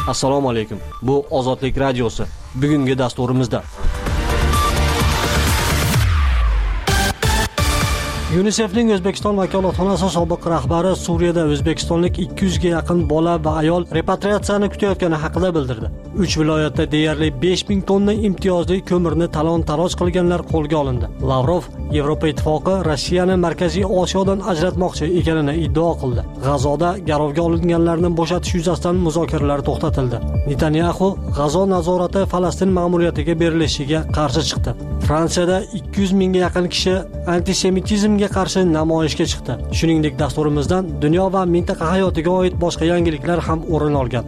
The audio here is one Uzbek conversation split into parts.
Assalomu alaykum. Bu Ozodlik radiosi. Bugungi dasturimizda UNICEF'ning O'zbekiston vakolatxonasi sobiq rahbari Suriyada o'zbekistonlik 200 ga yaqin bola va ayol repatriatsiyani kutayotgani haqida bildirdi. 3 viloyatda deyarli 5000 tonna imtiyozli ko'mirni talon-taroj qilganlar qo'lga olindi. Lavrov Yevropa Ittifoqi Rossiyani Markaziy Osiyodan ajratmoqchi ekanini iddao qildi. G'azoda garovga olinganlarni bo'shatish yuzasidan muzokaralar to'xtatildi. Netanyahu G'azo nazorati Falastin ma'muriyatiga berilishiga qarshi chiqdi. Fransiyada 200 mingga yaqin kishi antisemitizmga qarshi namoyishga chiqdi. Shuningdek, dasturimizdan dunyo va mintaqa hayotiga oid boshqa yangiliklar ham o'rin olgan.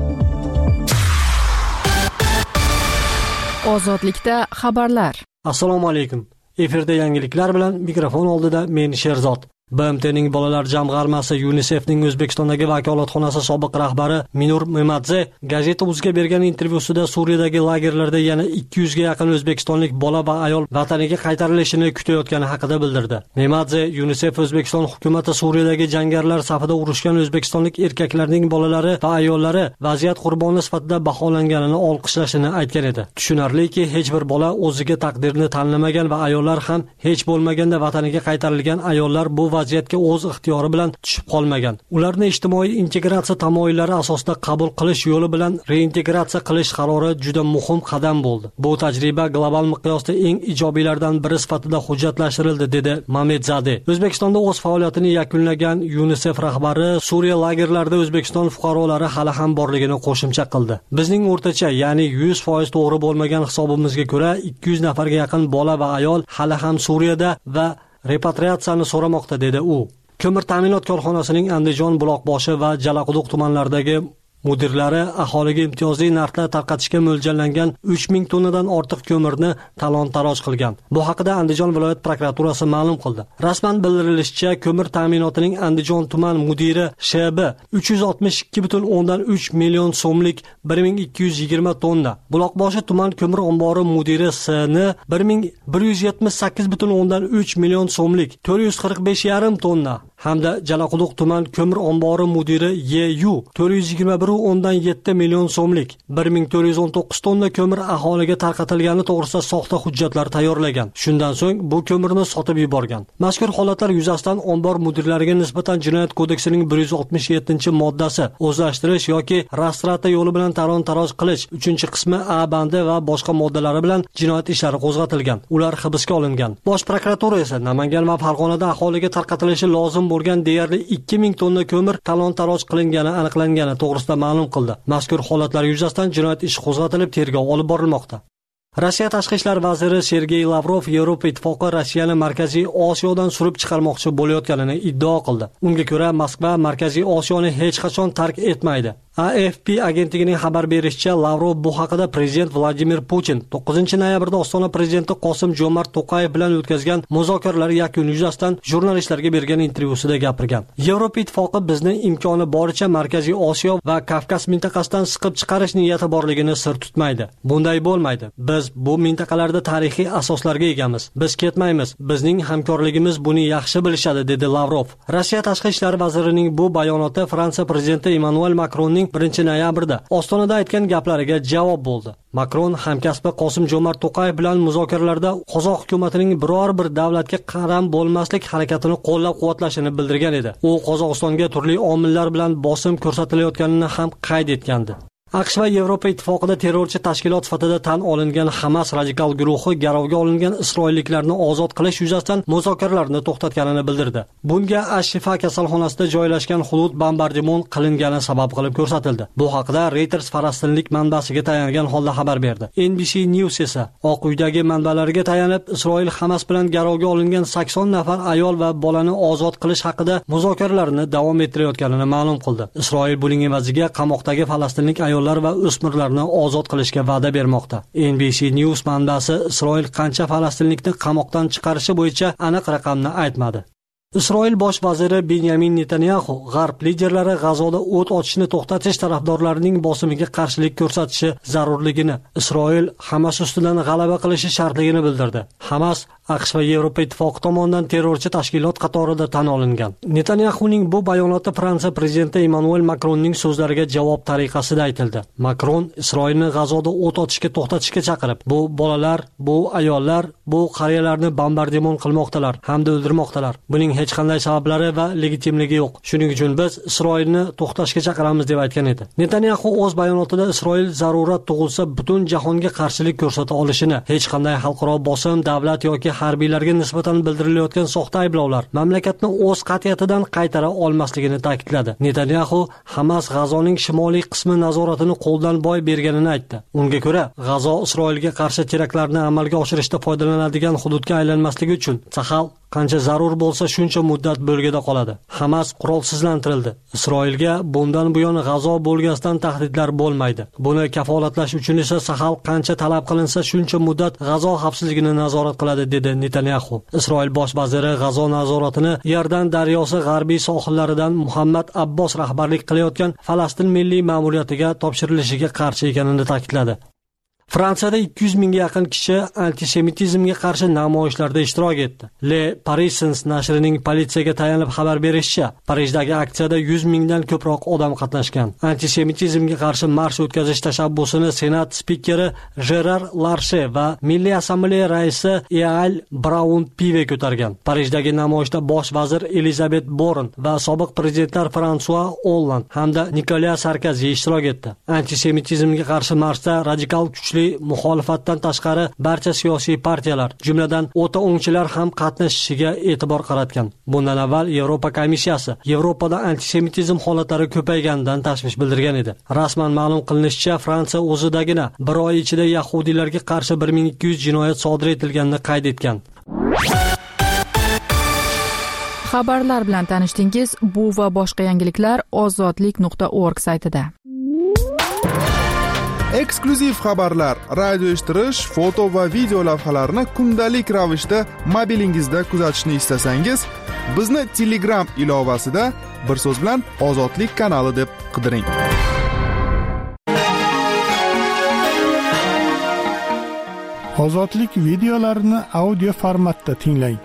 Ozodlikda xabarlar. Assalomu alaykum. Efirda yangiliklar bilan mikrofon oldida men Sherzod. BMTning bolalar jamg'armasi UNICEF'ning O'zbekistondagi vakolatxonasi sobiq rahbari Minur Memadze Gazeta.uzga bergan intervyusida Suriyadagi lagerlarda yana 200 ga yaqin o'zbekistonlik bola va ayol vataniga qaytarilishini kutayotgani haqida bildirdi. Memadze UNICEF O'zbekiston hukumatı Suriyadagi jangarilar safida urushgan o'zbekistonlik erkaklarning bolalari va ayollari vaziyat qurboni sifatida baholanganini olqishlashini aytgan edi. Tushunarliki, hech bir bola o'ziga taqdirni tanlamagan va ayollar ham hech bo'lmaganda vataniga qaytarilgan ayollar bu vaziyatga o'z ixtiyori bilan tushib qolmagan. Ularni ijtimoiy integratsiya tamoyillari asosida qabul qilish yo'li bilan reintegratsiya qilish qarori juda muhim qadam bo'ldi. Bu tajriba global miqyosda eng ijobiylardan biri sifatida hujjatlashtirildi, dedi Mamedzade. O'zbekistonda o'z faoliyatini yakunlagan UNICEF rahbari Suriya lagerlarida O'zbekiston fuqarolari hali ham borligini qo'shimcha qildi. Bizning o'rtacha, ya'ni 100% to'g'ri bo'lmagan hisobimizga ko'ra 200 nafarga yaqin bola va ayol hali ham Suriyada va repatriatsiyani so'ramoqda, dedi u. Ko'mir ta'minot korxonasining Andijon, Buloqboshi va Jalaquduq tumanlaridagi mudirlari aholiga imtiyozli narxda tarqatishga mo'ljallangan 3000 tonnadan ortiq ko'mirni talon-taroj qilgan. Bu haqida Andijon viloyat prokuraturasi ma'lum qildi. Rasman bildirilishicha, ko'mir ta'minotining Andijon tuman mudiri SHB 362,3 million so'mlik 1220 tonna, Buloqboshi tuman ko'mir ombori mudiri SN 1178,3 million so'mlik 445,5 tonna hamda Jalaquduq tuman ko'mir ombori mudiri YU 421,7 million so'mlik 1419 tonna ko'mir aholiga tarqatilgani to'g'risida soxta hujjatlar tayyorlagan. Shundan so'ng bu ko'mirni sotib yuborgan. Mazkur holatlar yuzasidan ombor mudirlariga nisbatan Jinoyat kodeksining 167-moddasi o'zlashtirish yoki rastrata yo'li bilan talon-taroj qilish 3-qismi A bandi va boshqa moddalari bilan jinoyat ishlari qo'zg'atilgan. Ular hibsga olingan. Bosh prokuratura esa Namangan va Farg'onada aholiga tarqatilishi lozim bo'lgan deyarli 2000 tonna ko'mir talon-taroj qilingani aniqlangani to'g'risida ma'lum qildi. Mazkur holatlar yuzasidan jinoyat ishi qo'zg'atilib, tergov olib borilmoqda. Rossiya tashqi ishlar vaziri Sergey Lavrov Yevropa Ittifoqi Rossiyani Markaziy Osiyodan surib chiqarmoqchi bo'layotganini iddao qildi. Unga ko'ra, Moskva Markaziy Osiyoni hech qachon tark etmaydi. AFP agentligining xabar berishicha, Lavrov bu haqida prezident Vladimir Putin 9-noyabrda Ostona prezidenti Qosim Jo'mart To'qayev bilan o'tkazgan muzokaralar yakuni yuzasidan jurnalistlarga bergan intervyusida gapirgan. Yevropa Ittifoqi bizni imkoni boricha Markaziy Osiyo va Kavkaz mintaqasidan siqib chiqarish niyati borligini sir tutmaydi. Bunday bo'lmaydi. Biz bu mintaqalarda tarixiy asoslarga egamiz. Biz ketmaymiz. Bizning hamkorligimiz buni yaxshi bilishadi, dedi Lavrov. Rossiya tashqi ishlar vazirining bu bayonoti Fransiya prezidenti Emmanuel Macronning 1-noyabrda Ostonada aytgan gaplariga javob bo'ldi. Makron hamkasbi Qosim Jo'mart To'qayev bilan muzokaralarda qozoq hukumatining biror bir davlatga qaram bo'lmaslik harakatini qo'llab-quvvatlashini bildirgan edi. U Qozog'istonga turli omillar bilan bosim ko'rsatilayotganini ham qayd etgandi. AQSh va Yevropa Ittifoqida terrorchi tashkilot sifatida tan olingan Hamas radikal guruhi garovga olingan isroilliklarni ozod qilish yuzasidan muzokaralarni to'xtatganini bildirdi. Bunga Ash-Shifa kasalxonasida joylashgan hudud bombardimon qilingani sabab qilib ko'rsatildi. Bu haqida Reuters falastinlik manbasiga tayangan holda xabar berdi. NBC News esa Oq uydagi manbalariga tayanib, Isroil Hamas bilan garovga olingan 80 nafar ayol va bolani ozod qilish haqida muzokaralarni davom ettirayotganini ma'lum qildi. Isroil buning evaziga qamoqdagi falastinlik ayollar va o'smirlarni ozod qilishga va'da bermoqda. NBC News manbasi Isroil qancha falastinlikni qamoqdan chiqarishi bo'yicha aniq raqamni aytmadi. Isroil bosh vaziri Benyamin Netanyahu G'arb liderlari G'azoda o't ochishni to'xtatish tarafdorlarining bosimiga qarshilik ko'rsatishi zarurligini, Isroil Hamas ustidan g'alaba qilishi shartligini bildirdi. Hamas AQSh va Yevropa ittifoqi tomonidan terrorchi tashkilot qatorida tan olingan. Netanyahuning bu bayonoti Fransiya prezidenti Emmanuel Macronning so'zlariga javob tariqasida aytildi. Macron Isroilni G'azoda o't ochishga to'xtatishga chaqirib, bu bolalar, bu ayollar, bu qariyalarni bombardimon qilmoqdalar hamda o'ldirmoqdalar. Buning hech qanday sabablari va legitimligi yo'q. Shuning uchun biz Isroilni to'xtashga chaqiramiz deb aytgan edi. Netanyahu o'z bayonotida Isroil zarurat tug'ilsa butun jahonga qarshilik ko'rsata olishini, hech qanday xalqaro bosim, davlat yoki harbiylarga nisbatan bildirilayotgan soxta ayblovlar mamlakatni o'z qat'iyatidan qaytara olmasligini ta'kidladi. Netanyahu Hamas G'azoning shimoliy qismi nazoratini qo'ldan boy berganini aytdi. Unga ko'ra, G'azo Isroilga qarshi teraktlarni amalga oshirishda foydalanadigan hududga aylanmasligi uchun Sahal qancha zarur bo'lsa shuncha muddat bo'lgada qoladi. Hamas qurolsizlantirildi. Isroilga bundan buyon G'azo bo'lgasidan tahdidlar bo'lmaydi. Buni kafolatlash uchun esa Sahal qancha talab qilinsa shuncha muddat G'azo xavfsizligini nazorat qiladi, dedi Netanyahu. Isroil bosh vaziri G'azo nazoratini Yardan daryosi g'arbiy sohillaridan Muhammad Abbos rahbarlik qilayotgan Falastin milliy ma'muriyatiga topshirilishiga qarshi ekanini ta'kidladi. Fransiyada 200 mingga yaqin kishi antisemitizmga qarshi namoyishlarda ishtirok etdi. Le Parisien nashrining politsiyaga tayanib xabar berishicha, Parijdagi aksiyada 100 mingdan ko'proq odam qatnashgan. Antisemitizmga qarshi marsh o'tkazish tashabbusini Senat spikeri Jerar Larshe va Milliy assambleya raisi Eal Braun-Pive ko'targan. Parijdagi namoyishda bosh vazir Elizabeth Born va sobiq prezidentlar François Hollande hamda Nicolas Sarkozy ishtirok etdi. Antisemitizmga qarshi marshda radikal kuchli muxolifatdan tashqari barcha siyosiy partiyalar, jumladan o'ta o'ngchilar ham qatnashishiga e'tibor qaratgan. Bundan avval Yevropa komissiyasi Yevropada antisemitizm holatlari ko'payganidan tashvish bildirgan edi. Rasman ma'lum qilinishicha, Fransiya o'zidagina bir oy ichida yahudiylarga qarshi 1200 jinoyat sodir etilganini qayd etgan. Xabarlar bilan tanishdingiz. Bu va boshqa yangiliklar ozodlik.org saytida. Eksklyuziv xabarlar, radio eshittirish, foto va video lavhalarni kundalik ravishda mobilingizda kuzatishni istasangiz, bizni Telegram ilovasida bir so'z bilan Ozodlik kanali deb qidiring. Ozodlik videolarini audio formatda tinglang.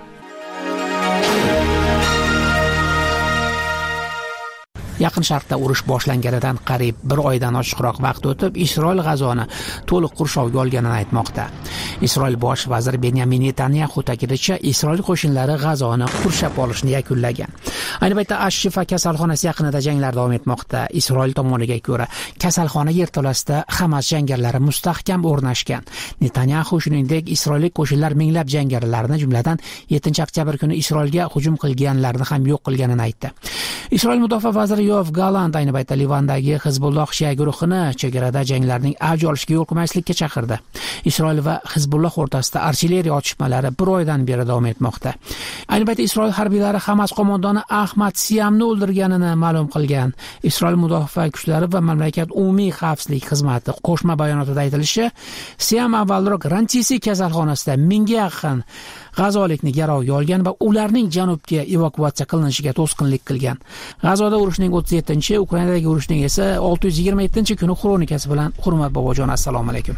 Yaqin Sharqda urush boshlanganidan qariyb 1 oydan oshiqroq vaqt o'tib, Isroil G'azoni to'liq qurshovga olganini aytmoqda. Isroil bosh vaziri Benyamin Netanyahu ta'kidlashicha, Isroil qo'shinlari G'azoni qurshab olishni yakunlagan. Ayni paytda Ash-Shifa kasalxonasi yaqinida janglar davom etmoqda. Isroil tomoniga ko'ra, kasalxona yerto'lasida Hamas jangarlari mustahkam o'rnashgan. Netanyahu shuningdek, isroillik qo'shinlar minglab jangarilarni, jumladan 7-oktyabr kuni Isroilga hujum qilganlarni ham yo'q qilganini aytdi. Isroil mudofaa vaziri Yoav Galant ayni paytda Livandagi Hizbulloh shia guruhini chegarada janglarning avj olishiga yo'l qo'ymaslikka chaqirdi. Isroil va Hizbulloh o'rtasida artilleriya otishmalari 1 oydan beri davom etmoqda. Ayni paytda Isroil harbiylari Hamas qo'mondoni Ahmad Siyamni o'ldirganini ma'lum qilgan. Isroil mudofaa kuchlari va mamlakat umumiy xavfsizlik xizmati qo'shma bayonotida aytilishicha, Siyam avvalroq Rantisi kasalxonasida 1000 ga yaqin g'azolikni garovga olgan va ularning janubga evakuatsiya qilinishiga to'sqinlik qilgan. G'azoda urushning 37-chi, Ukrainadagi urushning esa 627-kuni xronikasi bilan Hurmat bobojon, assalomu alaykum.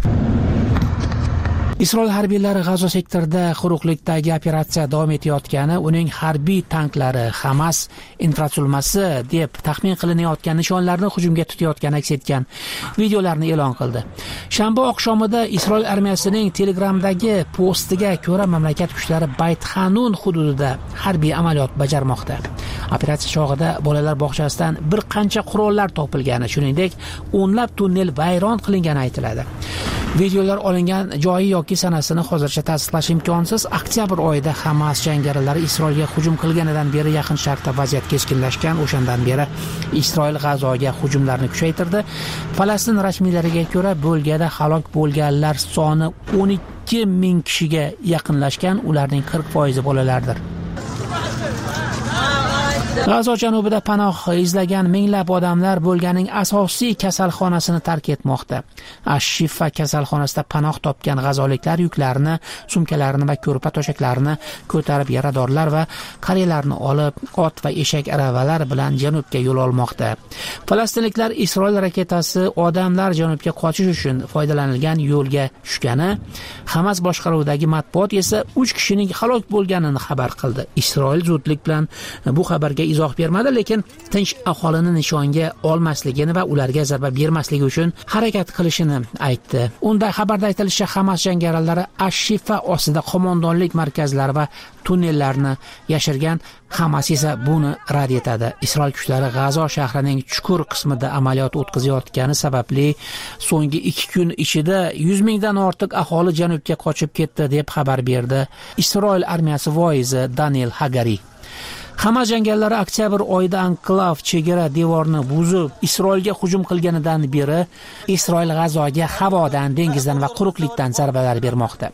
Isroil harbiylari G'azo sektorida quruqlikdagi operatsiya davom etayotgani, uning harbiy tanklari Hamas infratuzilmasi deb taxmin qilinayotgan nishonlarni hujumga tutayotgani aks etgan videolarni e'lon qildi. Shanba oqshomida Isroil armiyasining Telegramdagi postiga ko'ra, mamlakat kuchlari Bayt Hanun hududida harbiy amaliyot bajarmoqda. Operatsiya chog'ida bolalar bog'chasidan bir qancha qurollar topilgani, shuningdek, o'nlab tunnel vayron qilingani aytiladi. Videolar olingan joyi yoki sanasini hozircha tasdiqlash imkonsiz. Oktyabr oyida Hamas jangarilari Isroilga hujum qilganidan beri Yaqin Sharqda vaziyat keskinlashgan. O'shandan beri Isroil G'azoga hujumlarni kuchaytirdi. Falastin rasmiylariga ko'ra, bo'lgada halok bo'lganlar soni 12 ming kishiga yaqinlashgan, ularning 40% bolalardir. G'azo janubida panoh izlagan minglab odamlar bo'lganing asosiy kasalxonasini tark etmoqda. Ash-Shifa kasalxonasida panoh topgan g'azoliklar yuklarini, sumkalarini va ko'rpa to'shaklarini ko'tarib yaradorlar va qariyalarni olib, ot va eshak aravalar bilan janubga yo'l olmoqda. Falastinliklar Isroil raketasi odamlar janubga qochish uchun foydalanilgan yo'lga tushgani, Hamas boshqaruvidagi matbuot esa 3 kishining halok bo'lganini xabar qildi. Isroil zudlik bilan bu xabarga izoh bermadi, lekin tinch aholini nishonga olmasligini va ularga zarba bermasligi uchun harakat qilishini aytdi. Unda xabarda aytilishicha, Hamas jangarilari Ash-Shifa ostida qo'mondonlik markazlari va tunnellarni yashirgan. Hamas esa buni rad etadi. Isroil kuchlari G'azo shahrining chuqur qismida amaliyot o'tkazayotgani sababli so'nggi 2 kun ichida 100 mingdan ortiq aholi janubga qochib ketdi deb xabar berdi Isroil armiyasi voizi Daniel Hagari. Hamas jangarilari oktyabr oyida anklav chegara devorini buzib Isroilga hujum qilganidan beri Isroil G'azoga havodan, dengizdan va quruqlikdan zarbalar bermoqda.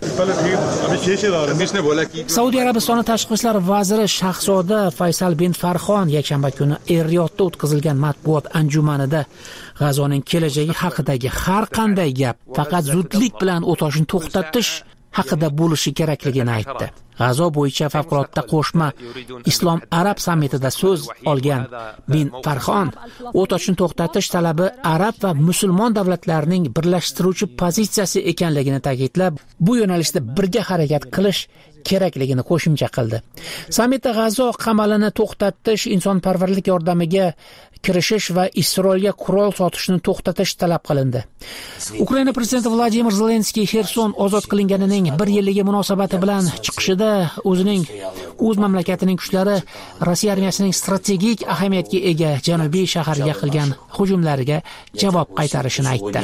Saudiya Arabistoni tashqi ishlar vaziri Shahzoda Faysal bin Farxon yakshanba kuni Er-Riyodda o'tkazilgan matbuot anjumanida G'azoning kelajagi haqidagi har qanday gap faqat zudlik bilan o't ochishni to'xtatish haqida bo'lishi kerakligini aytdi. G'azo bo'yicha favqulodda qo'shma Islom Arab sammitida so'z olgan bin Farxon o't ochishni to'xtatish talabi arab va musulmon davlatlarning birlashtiruvchi pozitsiyasi ekanligini ta'kidlab, bu yo'nalishda birga harakat qilish kerakligini qo'shimcha qildi. Sammitda G'azo qamalini to'xtatish, insonparvarlik yordamiga kirishish va Isroilga qurol sotishni to'xtatish talab qilindi. Ukraina prezidenti Vladimir Zelenskiy Xerson ozod qilinganining 1 yilligi munosabati bilan chiqishida o'z mamlakatining kuchlari Rossiya armiyasining strategik ahamiyatga ega janubiy shaharga qilgan hujumlariga javob qaytarishini aytdi.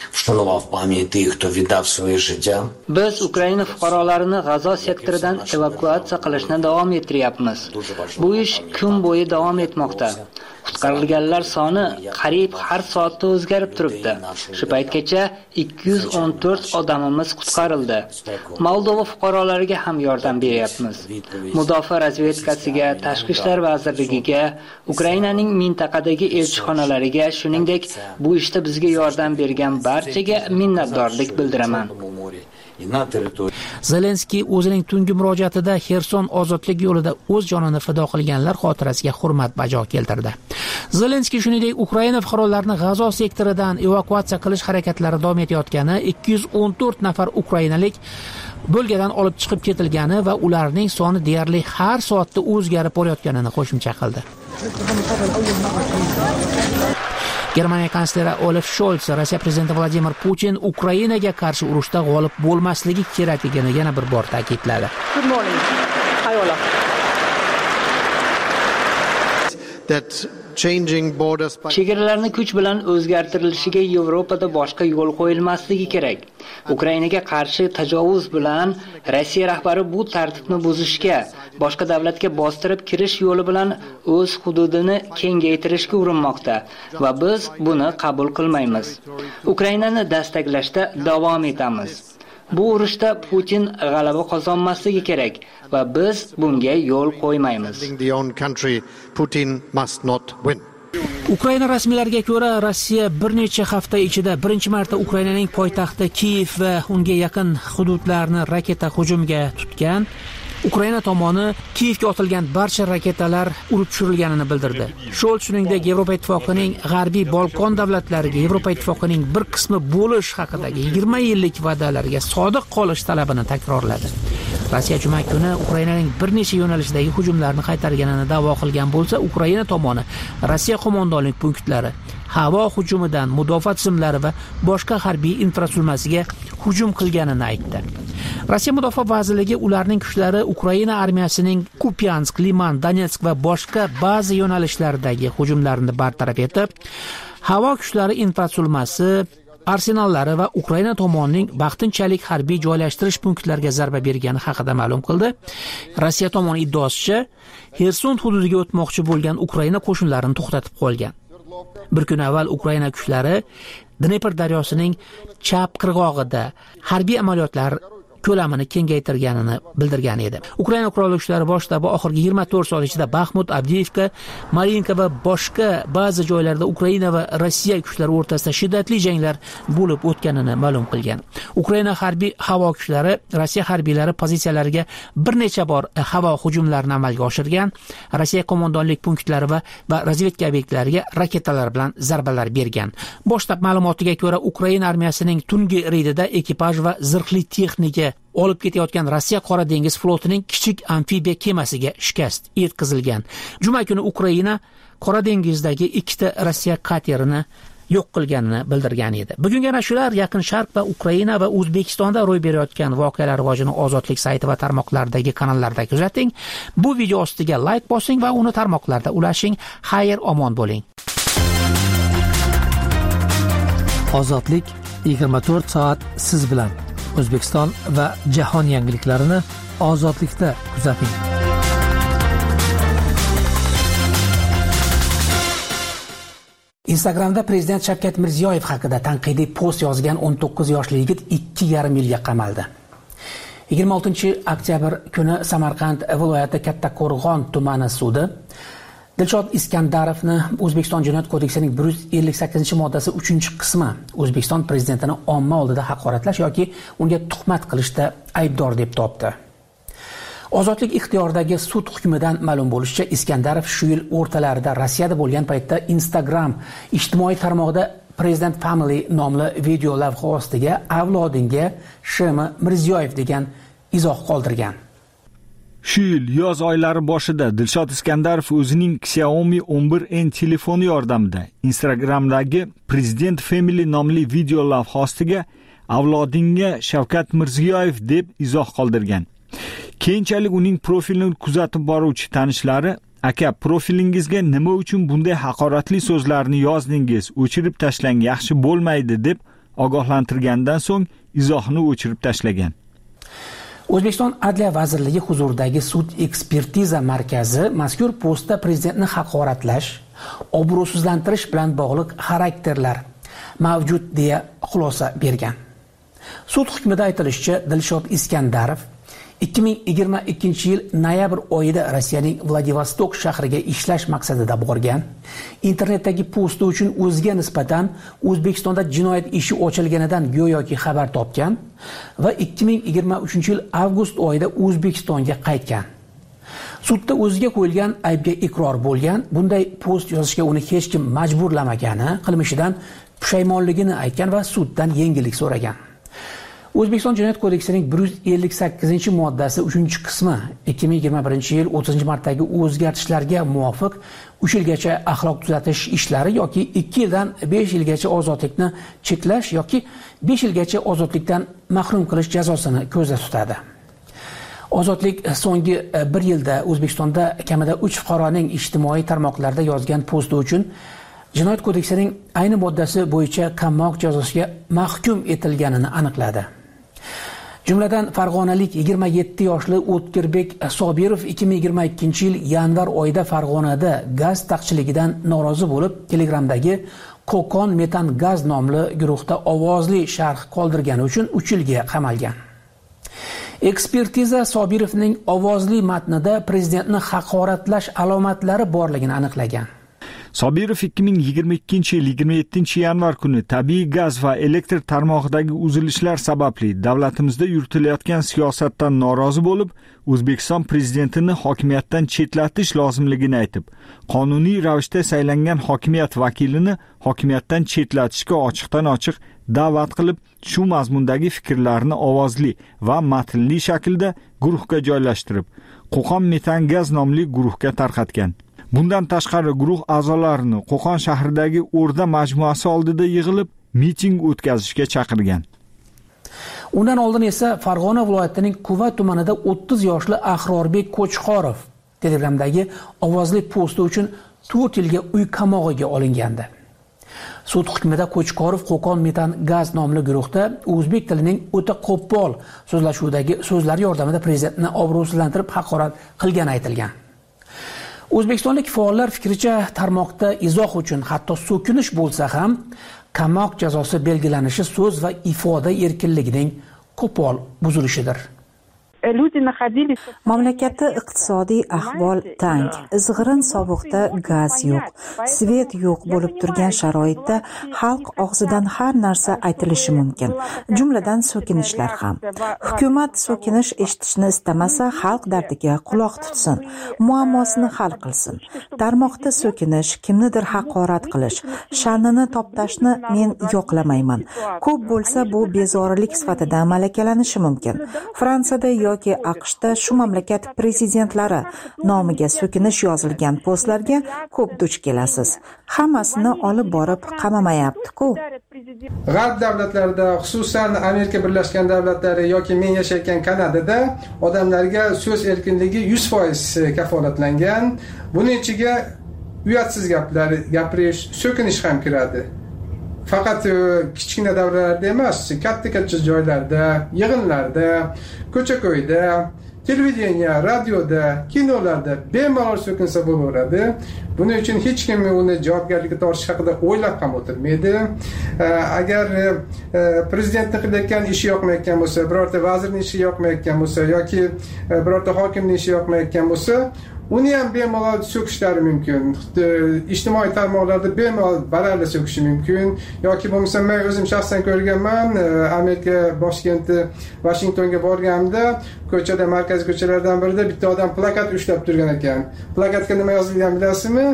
Biz Ukraina fuqarolarini G'azo sektoridan evakuatsiya qilishni davom ettiryapmiz. Bu ish kun bo'yi davom etmoqda. Qutqarilganlar soni qariyb har soatda o'zgarib turibdi. Shu paytgacha 214 odamimiz qutqarildi. Moldova fuqarolariga ham yordam beryapmiz. Mudofaa razvedkasiga, tashqi ishlar vazirligiga, Ukrainaning mintaqadagi elchixonalariga, shuningdek, bu ishda bizga yordam bergan barchaga minnatdorlik bildiraman. Zelenskiy o'zining tungi murojaatida Xerson ozodlik yo'lida o'z jonini fido qilganlar xotirasiga hurmat bajo keltirdi. Zelenskiy shuningdek Ukraina fuqarolarini G'azo sektoridan evakuatsiya qilish harakatlari davom etayotgani, 214 nafar ukrainalik bo'lgadan olib chiqib ketilgani va ularning soni deyarli har soatda o'zgarib borayotganini qo'shimcha qildi. Germaniya kansleri Olaf Scholz Rossiya prezidenti Vladimir Putin Ukrainaga qarshi urushda g'olib bo'lmasligi kerakligini yana bir bor ta'kidladi. Good morning. Hi Olaf. Chegaralarni kuch bilan o'zgartirilishiga Yevropada boshqa yo'l qo'yilmasligi kerak. Ukrainaga qarshi tajovuz bilan Rossiya rahbari bu tartibni buzishga, boshqa davlatga bostirib kirish yo'li bilan o'z hududini kengaytirishga urinmoqda va biz buni qabul qilmaymiz. Ukrainani destaklashda davom etamiz. Bu urushda Putin g'alaba qozonmasligi kerak va biz bunga yo'l qo'ymaymiz. Ukraina rasmiylariga ko'ra, Rossiya bir necha hafta ichida birinchi marta Ukrainaning poytaxti Kiyev va unga yaqin hududlarni raketa hujumiga tutgan. Ukraina tomoni Kiyevga otilgan barcha raketalar urib tushirilganini bildirdi. Scholz shuningdek Yevropa Ittifoqining G'arbiy Balqon davlatlariga Yevropa Ittifoqining bir qismi bo'lish haqidagi 20 yillik va'dalariga sodiq qolish talabini takrorladi. Rossiya juma kuni Ukrainaning bir necha yo'nalishdagi hujumlarni qaytarganini da'vo qilgan bo'lsa, Ukraina tomoni Rossiya qo'mondonlik punktlari, havo hujumidan mudofaa tizimlari va boshqa harbiy infratuzilmasiga hujum qilganini aytdi. Rossiya mudofaa vazirligi ularning kuchlari Ukraina armiyasining Kupyansk, Liman, Donetsk va boshqa ba'zi yo'nalishlardagi hujumlarini bartaraf etib, havo kuchlari infratuzilmasi, arsenallari va Ukraina tomonining vaqtinchalik harbiy joylashtirish punktlariga zarba bergani haqida ma'lum qildi. Rossiya tomoni iddaosicha, Xerson hududiga o'tmoqchi bo'lgan Ukraina qo'shinlarini to'xtatib qo'ygan. Bir kun avval Ukraina kuchlari Dnepr daryosining chap qirg'og'ida harbiy amaliyotlar ko'lamini kengaytirganini bildirgan edi. Ukraina qurolli kuchlari bosh shtabi oxirgi 24 soat ichida Baxmut, Avdiivka, Marinka va boshqa ba'zi joylarda Ukraina va Rossiya kuchlari o'rtasida shiddatli janglar bo'lib o'tganini ma'lum qilgan. Ukraina harbiy havo kuchlari Rossiya harbiylari pozitsiyalariga bir necha bor havo hujumlarini amalga oshirgan. Rossiya qo'mondonlik punktlari va razvedka obyektlariga raketalar bilan zarbalar bergan. Bosh shtab ma'lumotiga ko'ra, Ukraina armiyasining tungi reydida ekipaj va zirhli texnika olib ketayotgan Rossiya Qora dengiz flotining kichik amfibiya kemasiga shikast yetkazilgan. Juma kuni Ukraina Qora dengizdagi ikkita Rossiya katerini yo'q qilganini bildirgan edi. Bugungi ana shular Yaqin Sharq va Ukraina va O'zbekistonda ro'y berayotgan voqealar rivojini Ozodlik sayti va tarmoqlardagi kanallarda kuzating. Bu video ostiga like bosing va uni tarmoqlarda ulashing. Xayr, omon bo'ling. Ozodlik 24 soat siz bilan. O'zbekiston va jahon yangiliklarini Ozodlikda kuzating. Instagramda prezident Shavkat Mirziyoyev haqida tanqidiy post yozgan 19 yoshli yigit 2,5 yilga qamaldi. 26-oktyabr kuni Samarqand viloyati Kattaqo'rg'on tumani sudi Dilshod Iskandarovni O'zbekiston Jinoyat kodeksining 158-moddasi 3-qismi O'zbekiston prezidentini omma oldida haqoratlash yoki unga tuhmat qilishda aybdor deb topdi. Ozodlik ixtiyoridagi sud hukmidan ma'lum bo'lishicha, Iskandarov shu yil o'rtalarida Rossiyada bo'lgan paytda Instagram ijtimoiy tarmog'ida President Family nomli video lavha ostiga avlodinga Shimi Mirziyoyev degan izoh qoldirgan. Shu yil yoz oylari boshida Dilshod Iskandarov o'zining Xiaomi 11N telefoni yordamida Instagramdagi President Family nomli video lavha ostiga avlodinga Shavkat Mirziyoyev deb izoh qoldirgan. Keyinchalik uning profilini kuzatib boruvchi tanishlari, "Aka, profilingizga nima uchun bunday haqoratli so'zlarni yozdingiz? O'chirib tashlang, yaxshi bo'lmaydi" deb ogohlantirgandan so'ng izohni o'chirib tashlagan. O'zbekiston Adliya vazirligi huzuridagi sud ekspertiza markazi mazkur postda prezidentni haqoratlash, obro'sizlantirish bilan bog'liq xarakterlar mavjud deya xulosa bergan. Sud hukmida aytilishicha, Dilshod Iskandarov 2022 yil noyabr oyida Rossiyaning Vladivostok shahriga ishlash maqsadida borgan. Internetdagi posti uchun o'ziga nisbatan O'zbekistonda jinoyat ishi ochilganidan go'yoki xabar topgan va 2023 yil avgust oyida O'zbekistonga qaytgan. Sudda o'ziga qo'yilgan aybga iqror bo'lgan, bunday post yozishga uni hech kim majburlamagani, qilmishidan pushaymonligini aytgan va suddan yengillik so'ragan. O'zbekiston Jinoyat kodeksining 158-moddasi 3-qismi 2021 yil 30-martdagi o'zgartishlarga muvofiq 3 yilgacha axloq tuzatish ishlari yoki 2 yildan 5 yilgacha ozodlikni cheklash yoki 5 yilgacha ozodlikdan mahrum qilish jazosini ko'zda tutadi. Ozodlik so'nggi 1 yilda O'zbekistonda kamida 3 fuqaroning ijtimoiy tarmoqlarda yozgan posti uchun Jinoyat kodeksining ayni moddasi bo'yicha qamoq jazosiga mahkum etilganini aniqladi. Jumladan farg'onalik 27 yoshli O'tkirbek Sobirov 2022 yil yanvar oyida Farg'onada gaz taqchiligidan norozi bo'lib, Telegramdagi Kokon metan gaz nomli guruhda ovozli sharh qoldirgani uchun 3 yilga qamalgan. Ekspertiza Sobirovning ovozli matnida prezidentni haqoratlash alomatlari borligini aniqlagan. Sobirov 2022 yil 27 yanvar kuni tabiiy gaz va elektr tarmog'idagi uzilishlar sababli davlatimizda yuritilayotgan siyosatdan norozi bo'lib, O'zbekiston prezidentini hokimiyatdan chetlatish lozimligini aytib, qonuniy ravishda saylangan hokimiyat vakilini hokimiyatdan chetlatishga ochiqdan-ochiq da'vat qilib, shu mazmundagi fikrlarni ovozli va matnli shaklda guruhga joylashtirib, Qo'qon metan gaz nomli guruhga tarqatgan. Bundan tashqari guruh a'zolarini Qo'qon shahridagi O'rda majmuasi oldida yig'ilib, miting o'tkazishga chaqirgan. Undan oldin esa Farg'ona viloyatining Quva tumanida 30 yoshli Ahrorbek Qo'chqorov Telegramdagi ovozli posti uchun 4 yilga uy qamog'iga olingandi. Sud hukmida Qo'chqorov Qo'qon metan gaz nomli guruhda o'zbek tilining o'ta qo'pol so'zlashuvidagi so'zlar yordamida prezidentni obro'sizlantirib haqorat qilgani aytilgan. O'zbekistonlik faollar fikricha, tarmoqda izoh uchun hatto so'kinish bo'lsa ham qamoq jazosi belgilanishi so'z va ifoda erkinligining qo'pol buzilishidir. Mamlakatda iqtisodiy ahvol tang, izg'irin sovuqda gaz yo'q, svet yo'q bo'lib turgan sharoitda xalq og'zidan har narsa aytilishi mumkin, jumladan so'kinishlar ham. Hukumat so'kinish eshitishni istamasa, xalq dardiga quloq tutsin, muammosini hal qilsin. Tarmoqda so'kinish, kimnidir haqorat qilish, sha'nini toptashni men yoqlamayman. Ko'p bo'lsa bu bezorilik sifatida malakalanishi mumkin. Fransiyada yoki AQShda shu mamlakat prezidentlari nomiga so'kinish yozilgan postlarga ko'p duch kelasiz. Hammasini olib borib qamamayapti-ku. G'arb davlatlarida, xususan Amerika Birlashgan Davlatlari yoki men yashayotgan Kanadada odamlarga so'z erkinligi 100% kafolatlangan. Buning ichiga uyatsiz gaplar gapirish, so'kinish ham kiradi. Faqat kichkina davralarda emas, katta joylarda, yig'inlarda, ko'cha-ko'yda, televideniya, radioda, kinolarda bemalol so'kinsa bo'laveradi. Buning uchun hech kim uni javobgarlikka tortish haqida o'ylab ham o'tirmaydi. Agar prezidentning qilayotgan ishi yoqmayotgan bo'lsa, birorta vazirning ishi yoqmayotgan bo'lsa yoki birorta hokimning ishi yoqmayotgan bo'lsa, uni ham bemalol so'kishlari mumkin. Ijtimoiy tarmoqlarda bemalol baralla so'kishi mumkin. Yoki bo'lmasa men o'zim shaxsan ko'rganman, Amerika boshkenti Washingtonga borganimda, ko'chada, markaziy ko'chalardan birida bitta odam plakat ushlab turgan ekan. Plakatga nima yozilgan bilasizmi?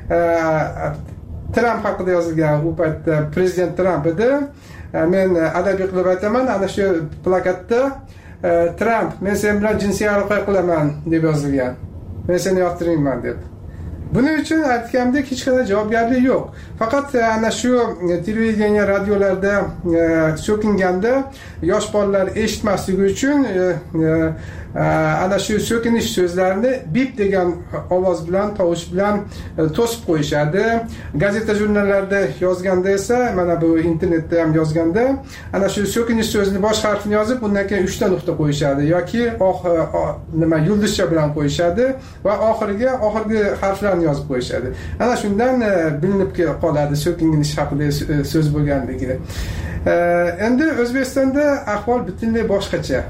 Tramp haqida yozilgan. U paytda prezident Tramp edi. Men adabiy qilib aytaman, ana shu plakatda Tramp, men sen bilan jinsiy aloqa qilaman deb yozilgan. Men seni yoqtirmayman deb. Buning uchun aytganimdek hech qanday javobgarlik yo'q. Faqat ana shu televideniya, radiolarda so'kinganda yosh bolalar eshitmasligi uchun ana shu so'kinish so'zlarini bip degan ovoz bilan, tovush bilan to'sib qo'yishadi. Gazeta jurnallarda yozganda esa, mana bu internetda ham yozganda, ana shu so'kinish so'zini bosh harfini yozib, undan keyin 3 ta nuqta qo'yishadi yoki yulduzcha bilan qo'yishadi va oxirgi harflarni yozib qo'yishadi. Ana shundan bilinib qoladi so'kinish haqida so'z bo'lganligi. Endi O'zbekistonda ahvol butunlay boshqacha.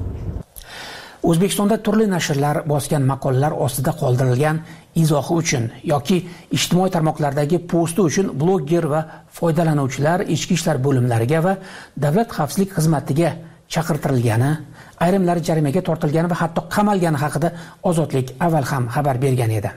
O'zbekistonda turli nashrlar bosgan maqolalar ostida qoldirilgan izohi uchun yoki ijtimoiy tarmoqlardagi posti uchun blogger va foydalanuvchilar ichki ishlar bo'limlariga va davlat xavfsizlik xizmatiga chaqirtirilgani, ayrimlari jarimaga tortilgani va hatto qamalgani haqida Ozodlik avval ham xabar bergan edi.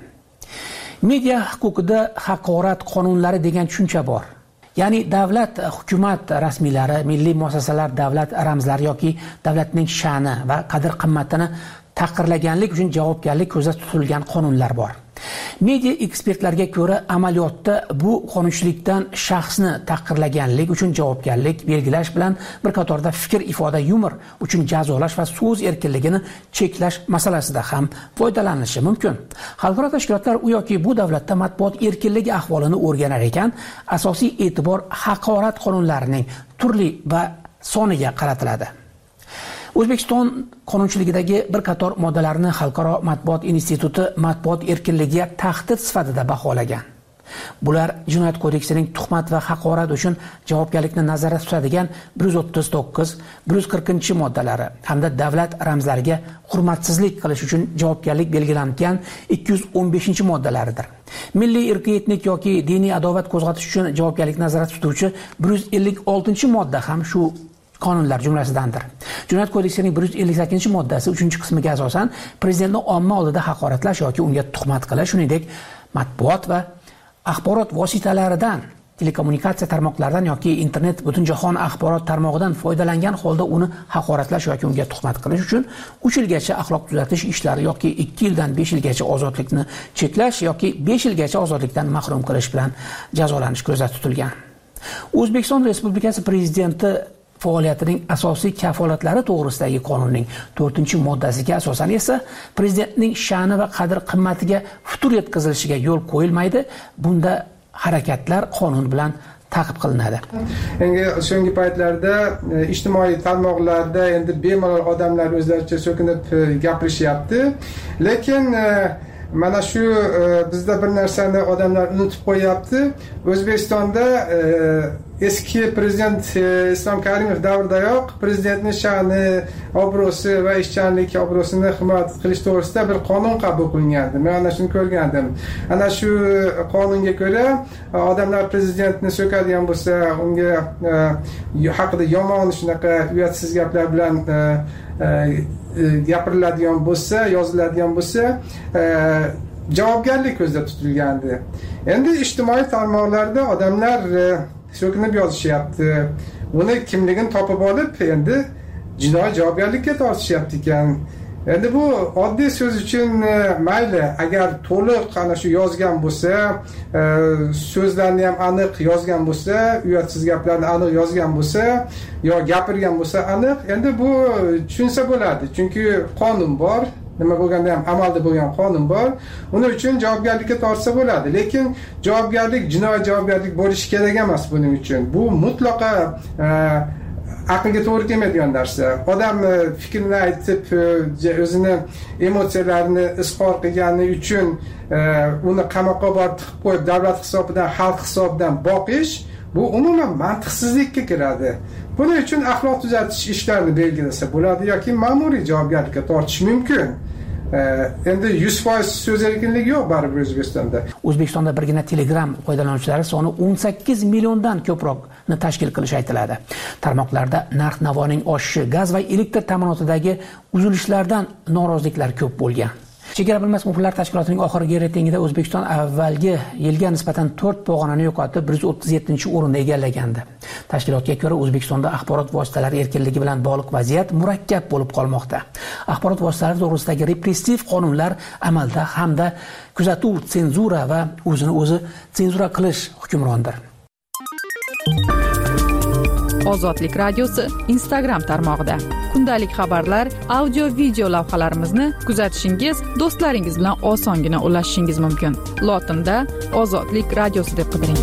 Media huquqida haqorat qonunlari degan tushuncha bor. Ya'ni davlat, hukumat rasmiylari, milliy muassasalar davlat ramzlari yoki davlatning sha'ni va qadr-qimmatini tahqirlaganlik uchun javobgarlik ko'zda tutilgan qonunlar bor. Media ekspertlarga ko'ra, amaliyotda bu qonunchilikdan shaxsni tahqirlaganlik uchun javobgarlik belgilash bilan bir qatorda fikr ifoda, yumor uchun jazolash va so'z erkinligini cheklash masalasida ham foydalanilishi mumkin. Xalqaro tashkilotlar u yoki bu davlatda matbuot erkinligi ahvolini o'rganar ekan, asosiy e'tibor haqorat qonunlarining turli va soniga qaratiladi. O'zbekiston qonunchiligidagi bir qator moddalarni Xalqaro matbuot instituti matbuot erkinligiga tahdid sifatida baholagan. Bular Jinoyat kodeksining tuhmat va haqorat uchun javobgarlikni nazarda tutadigan 139, 140-moddalari hamda davlat ramzlariga hurmatsizlik qilish uchun javobgarlik belgilangan 215-moddalaridir. Milliy, irqiy, etnik yoki diniy adovat qo'zg'atish uchun javobgarlik nazarda tutuvchi 156-modda ham shu qonunlar jumlasidandir. Jinoyat kodeksining 158-moddasi 3-qismiga asosan prezidentni omma oldida haqoratlash yoki unga tuhmat qilish, shuningdek matbuot va axborot vositalaridan, telekommunikatsiya tarmoqlaridan yoki internet butunjahon axborot tarmog'idan foydalangan holda uni haqoratlash yoki unga tuhmat qilish uchun 3 yilgacha axloq tuzatish ishlari yoki 2 yildan 5 yilgacha ozodlikni cheklash yoki 5 yilgacha ozodlikdan mahrum qilish bilan jazolanish ko'zda tutilgan. O'zbekiston Respublikasi Prezidenti faoliyatining asosiy kafolatlari to'g'risidagi qonunning 4-moddasiga asosan esa prezidentning sha'ni va qadr-qimmatiga futur yetkazilishiga yo'l qo'yilmaydi. Bunda harakatlar qonun bilan ta'qib qilinadi. Endi so'nggi paytlarda ijtimoiy tarmoqlarda endi bemalol odamlar o'zlaricha so'kinib gapirishyapti. Lekin mana shu bizda bir narsani odamlar unutib qo'yapti. O'zbekistonda eski prezident Islom Karimov davridayoq prezidentning sha'ni, obro'si va ishchanlik obro'sini himoya qilish to'g'risida bir qonun qabul qilingandi. Men ana shuni ko'rgandim. Ana shu qonunga ko'ra odamlar prezidentni so'kadigan bo'lsa, unga haqida yomon shunaqa uyatsiz gaplar bilan gapiriladigan bo'lsa, yoziladigan bo'lsa, javobgarlik ko'zda tutilgandi. Endi ijtimoiy tarmoqlarda odamlar so'kinib yozishyapti. Uni kimligini topib olib, endi jinoiy javobgarlikka tortishyapti ekan. Endi bu oddiy so'z uchun mayli, agar to'liq ana shu yozgan bo'lsa, so'zlarni ham aniq yozgan bo'lsa, uyatsiz gaplarni aniq yozgan bo'lsa, yo gapirgan bo'lsa aniq, endi bu tushunsa bo'ladi. Chunki qonun bor. Nima bo'lganda ham amalda bo'lgan qonun bor. Uning uchun javobgarlikka tortsa bo'ladi. Lekin javobgarlik jinoiy javobgarlik bo'lishi kerak emas buning uchun. Bu mutlaqo aqlga to'g'ri kelmaydigan narsa. Odam fikrini aytib, o'zini emotsiyalarini izhor qilgani uchun uni qamoqqa borib tiqib qo'yib, davlat hisobidan, xalq hisobidan boqish, bu umuman mantiqsizlikka kiradi. Buning uchun axloq tuzatish ishlarini belgilasa bo'ladi yoki ma'muriy javobgarlikka tortish mumkin. Endi 100% so'z erkinligi yo'q baribir O'zbekistonda. O'zbekistonda birgina Telegram foydalanuvchilari soni 18 milliondan ko'proqni tashkil qilishi aytiladi. Tarmoqlarda narx-navoning oshishi, gaz va elektr ta'minotidagi uzilishlardan noroziliklar ko'p bo'lgan. Chegara bilmas muxbirlar tashkilotining oxirgi reytingida O'zbekiston avvalgi yilga nisbatan 4 pog'onani yo'qotib, 137-o'rinni egallagandi. Tashkilotga ko'ra, O'zbekistonda axborot vositalari erkinligi bilan bog'liq vaziyat murakkab bo'lib qolmoqda. Axborot vositalari to'g'risidagi repressiv qonunlar amalda hamda kuzatuv, senzura va o'zini o'zi senzura qilish hukmrondir. Ozodlik radiosi Instagram tarmog'ida kundalik xabarlar, audio, video lavhalarimizni kuzatishingiz, do'stlaringiz bilan osongina ulashishingiz mumkin. Lotinda Ozodlik radiosi deb qidiring.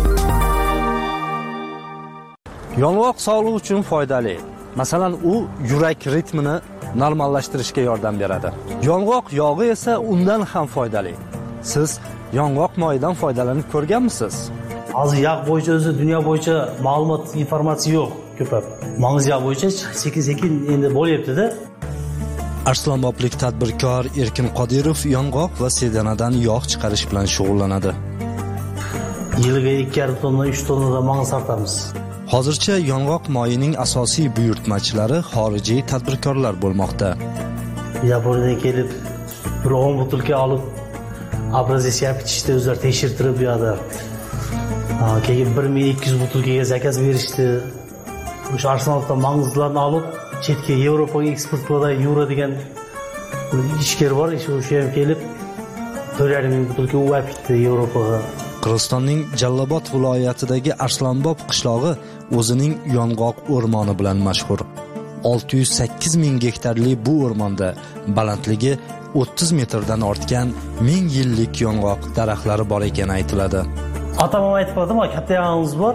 Yong'oq sog'liq uchun foydali. Masalan, u yurak ritmini normallashtirishga yordam beradi. Yong'oq yog'i esa undan ham foydali. Siz yong'oq moyidan foydalanib ko'rganmisiz? Hozir yog' bo'yicha o'zi dunyo bo'yicha ma'lumot, informatsiya yo'q ko'pab. Mang'iz yog' bo'yicha sekin-sekin endi bo'lyapti-da. Arslonboblik tadbirkor Erkin Qodirov yong'oq va sedanadan yog' chiqarish bilan shug'ullanadi. Yiliga 2,5 tonna, 3 tonnadan mang'iz sartamiz. Hozircha yong'oq moyining asosiy buyurtmachilari xorijiy tadbirkorlar bo'lmoqda. Yaponiyadan kelib, bir 10 butilka olib, obrazes yapishdi, o'zlari tekshirtirib bu yerda. Keyin 1200 butilkaga zakaz berishdi. O'sha Arsenaldan mang'izlarni olib, chetga Yevropaga eksport qiladi, Yura degan ishkar bor, o'sha ham kelib 4,5 butilka u olibdi Yevropaga. Qirg'izistonning Jallobod viloyatidagi Arslonbob qishlog'i o'zining yong'oq o'rmoni bilan mashhur. 608 ming gektarli bu o'rmonda balandligi 30 metrdan ortgan 1000 yillik yong'oq daraxtlari bor ekani aytiladi. Otam aytib qo'ydi-ku, katta yong'oq bor.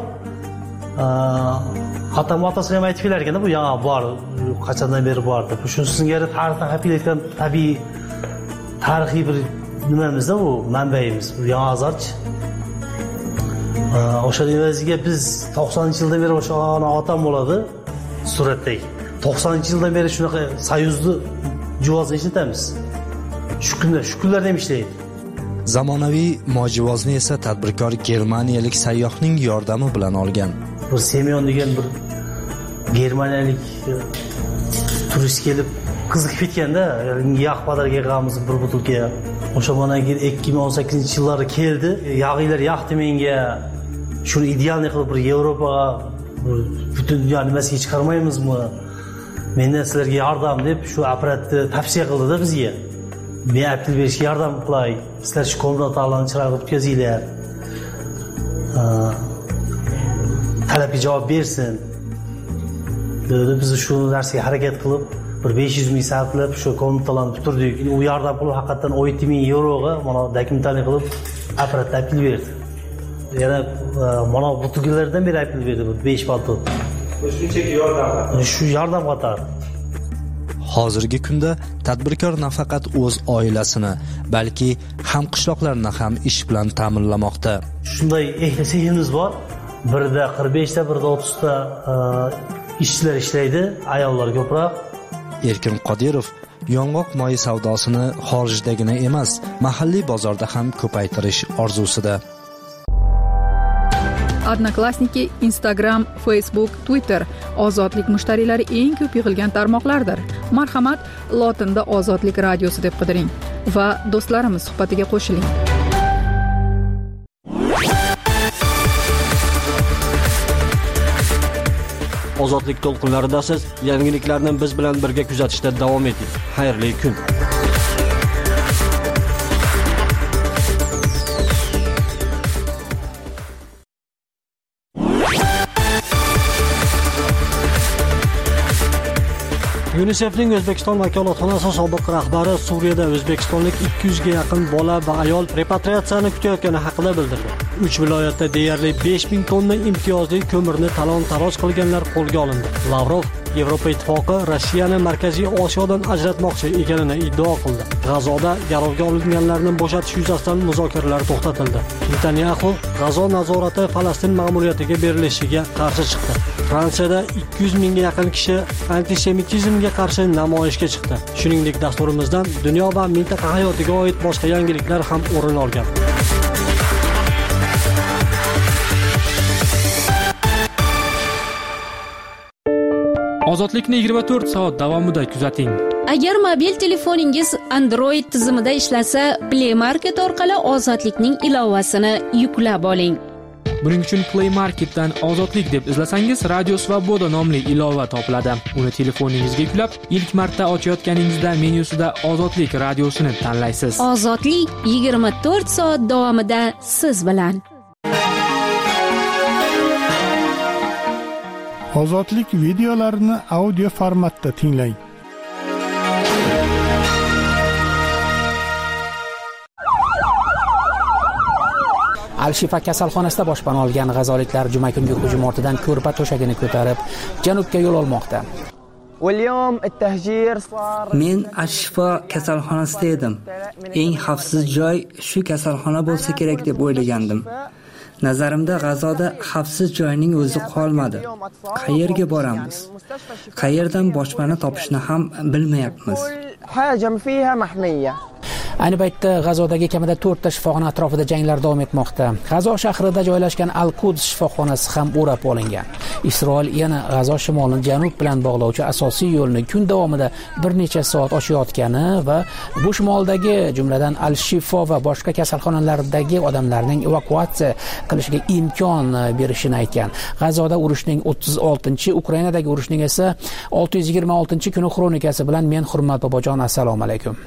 Otam otasi ham aytib kelar ekan, bu yong'oq bor, qachondan beri bor deb. Shu singari tarixdan qapiylayotgan tabiiy tarixiy bir nimamizda bu manbayimiz, bu yong'oqzorch. O'sha evaziga biz 90-yildan beri o'sha otam bo'ladi suratdagi. 90-yildan beri shunaqa soyuzni jivozni ishlatamiz. Shu kunlarda ham ishlaydi. Zamonaviy mojivozni esa tadbirkor germaniyalik sayyohning yordami bilan olgan. Bir Semyon degan bir germaniyalik turist kelib qiziqib ketganda, yog' padarga qilamiz bir butilka. O'sha mana 2018-yillarda keldi. Yog'iylar yoqdi menga. Shuni idealni qilib bir Yevropaga, butun dunyo nimasiga chiqarmaymizmi? Mendan sizlarga yordam deb shu apparatni tavsiya qildi-da bizga. Men apil berishga yordam qilay. Sizlar shu kommunikatorlarni chiroyli o'tkazinglar. Talabga javob bersin. Dedi biz shu narsaga harakat qilib bir 500 ming sarflab shu kommunikatorlarni bitirdik. U yordam qilib haqiqatan 17 ming yevroga mana dokumentali qilib apparat apil berdi. Yana mana butilkalardan beri apil berdi 5 bato. Shunchaki yordam. Shu yordam qatar. Hozirgi kunda tadbirkor nafaqat o'z oilasini, balki hamqishloqlarini ham ish bilan ta'minlamoqda. Shunday seximiz bor. Birda 45 ta, birda 30 ta ishchilar ishlaydi, ayollar ko'proq. Erkin Qodirov yong'oq moyi savdosini xorijdagina emas, mahalliy bozorda ham ko'paytirish orzusida. Odnoklassniki, Instagram, Facebook, Twitter ozodlik mushtariylari eng ko'p yig'ilgan tarmoqlardir. Marhamat, lotinda Ozodlik radiosi deb qidiring va do'stlarimiz suhbatiga qo'shiling. Ozodlik to'lqinlarida siz yangiliklarni biz bilan birga kuzatishda davom eting. Xayrli kun. UNICEF'ning O'zbekiston vakolatxonasi sobiq rahbari Suriyada o'zbekistonlik 200 ga yaqin bola va ayol repatriatsiyani kutayotgani haqida bildirdi. 3 viloyatda deyarli 5000 tonna imtiyozli ko'mirni talon-taroj qilganlar qo'lga olindi. Lavrov Yevropa Ittifoqi Rossiyani Markaziy Osiyodan ajratmoqchi ekanini iddao qildi. G'azoda garovga olinganlarni bo'shatish yuzasidan muzokaralar to'xtatildi. Netanyahu G'azo nazorati Falastin ma'muriyatiga berilishiga qarshi chiqdi. Fransiyada 200 mingga yaqin kishi antisemitizmga qarshi namoyishga chiqdi. Shuningdek, dasturimizdan dunyo va mintaqa hayotiga oid boshqa yangiliklar ham o'rin olgan. Ozodlikni 24 soat davomida kuzating. Agar mobil telefoningiz Android tizimida ishlasa, Play Market orqali Ozodlikning ilovasini yuklab oling. Buning uchun Play Marketdan Ozodlik deb izlasangiz, Radio Svoboda nomli ilova topiladi. Uni telefoningizga yuklab, ilk marta ochayotganingizda menyusida Ozodlik radiosini tanlaysiz. Ozodlik 24 soat davomida siz bilan. Ozodlik videolarini audio formatda tinglang. Al-Shifa kasalxonasida boshpana olgan g'azoliklar juma kungi hujum ortidan ko'rpa to'shagini ko'tarib, janubga yo'l olmoqda. Men Al-Shifa kasalxonasida edim. Eng xavfsiz joy shu kasalxona bo'lsa kerak deb o'ylagandim. Nazarimda G'azoda xavfsiz joyning o'zi qolmadi. Qayerga boramiz? Qayerdan boshpana topishni ham bilmayapmiz. Ayni paytda G'azodagi kamida 4 ta shifoxona atrofida janglar davom etmoqda. G'azo shahrida joylashgan Al-Quds shifoxonasi ham o'rab olingan. Isroil yana G'azo shimolini janub bilan bog'lovchi asosiy yo'lni kun davomida bir necha soat ochayotgani va bu shimoldagi, jumladan Al-Shifo va boshqa kasalxonalardagi odamlarning evakuatsiya qilishiga imkon berishini aytgan. G'azoda urushning 36-chi, Ukrainadagi urushning esa 626-kuni xronikasi bilan men Hurmat bobojon, assalomu alaykum.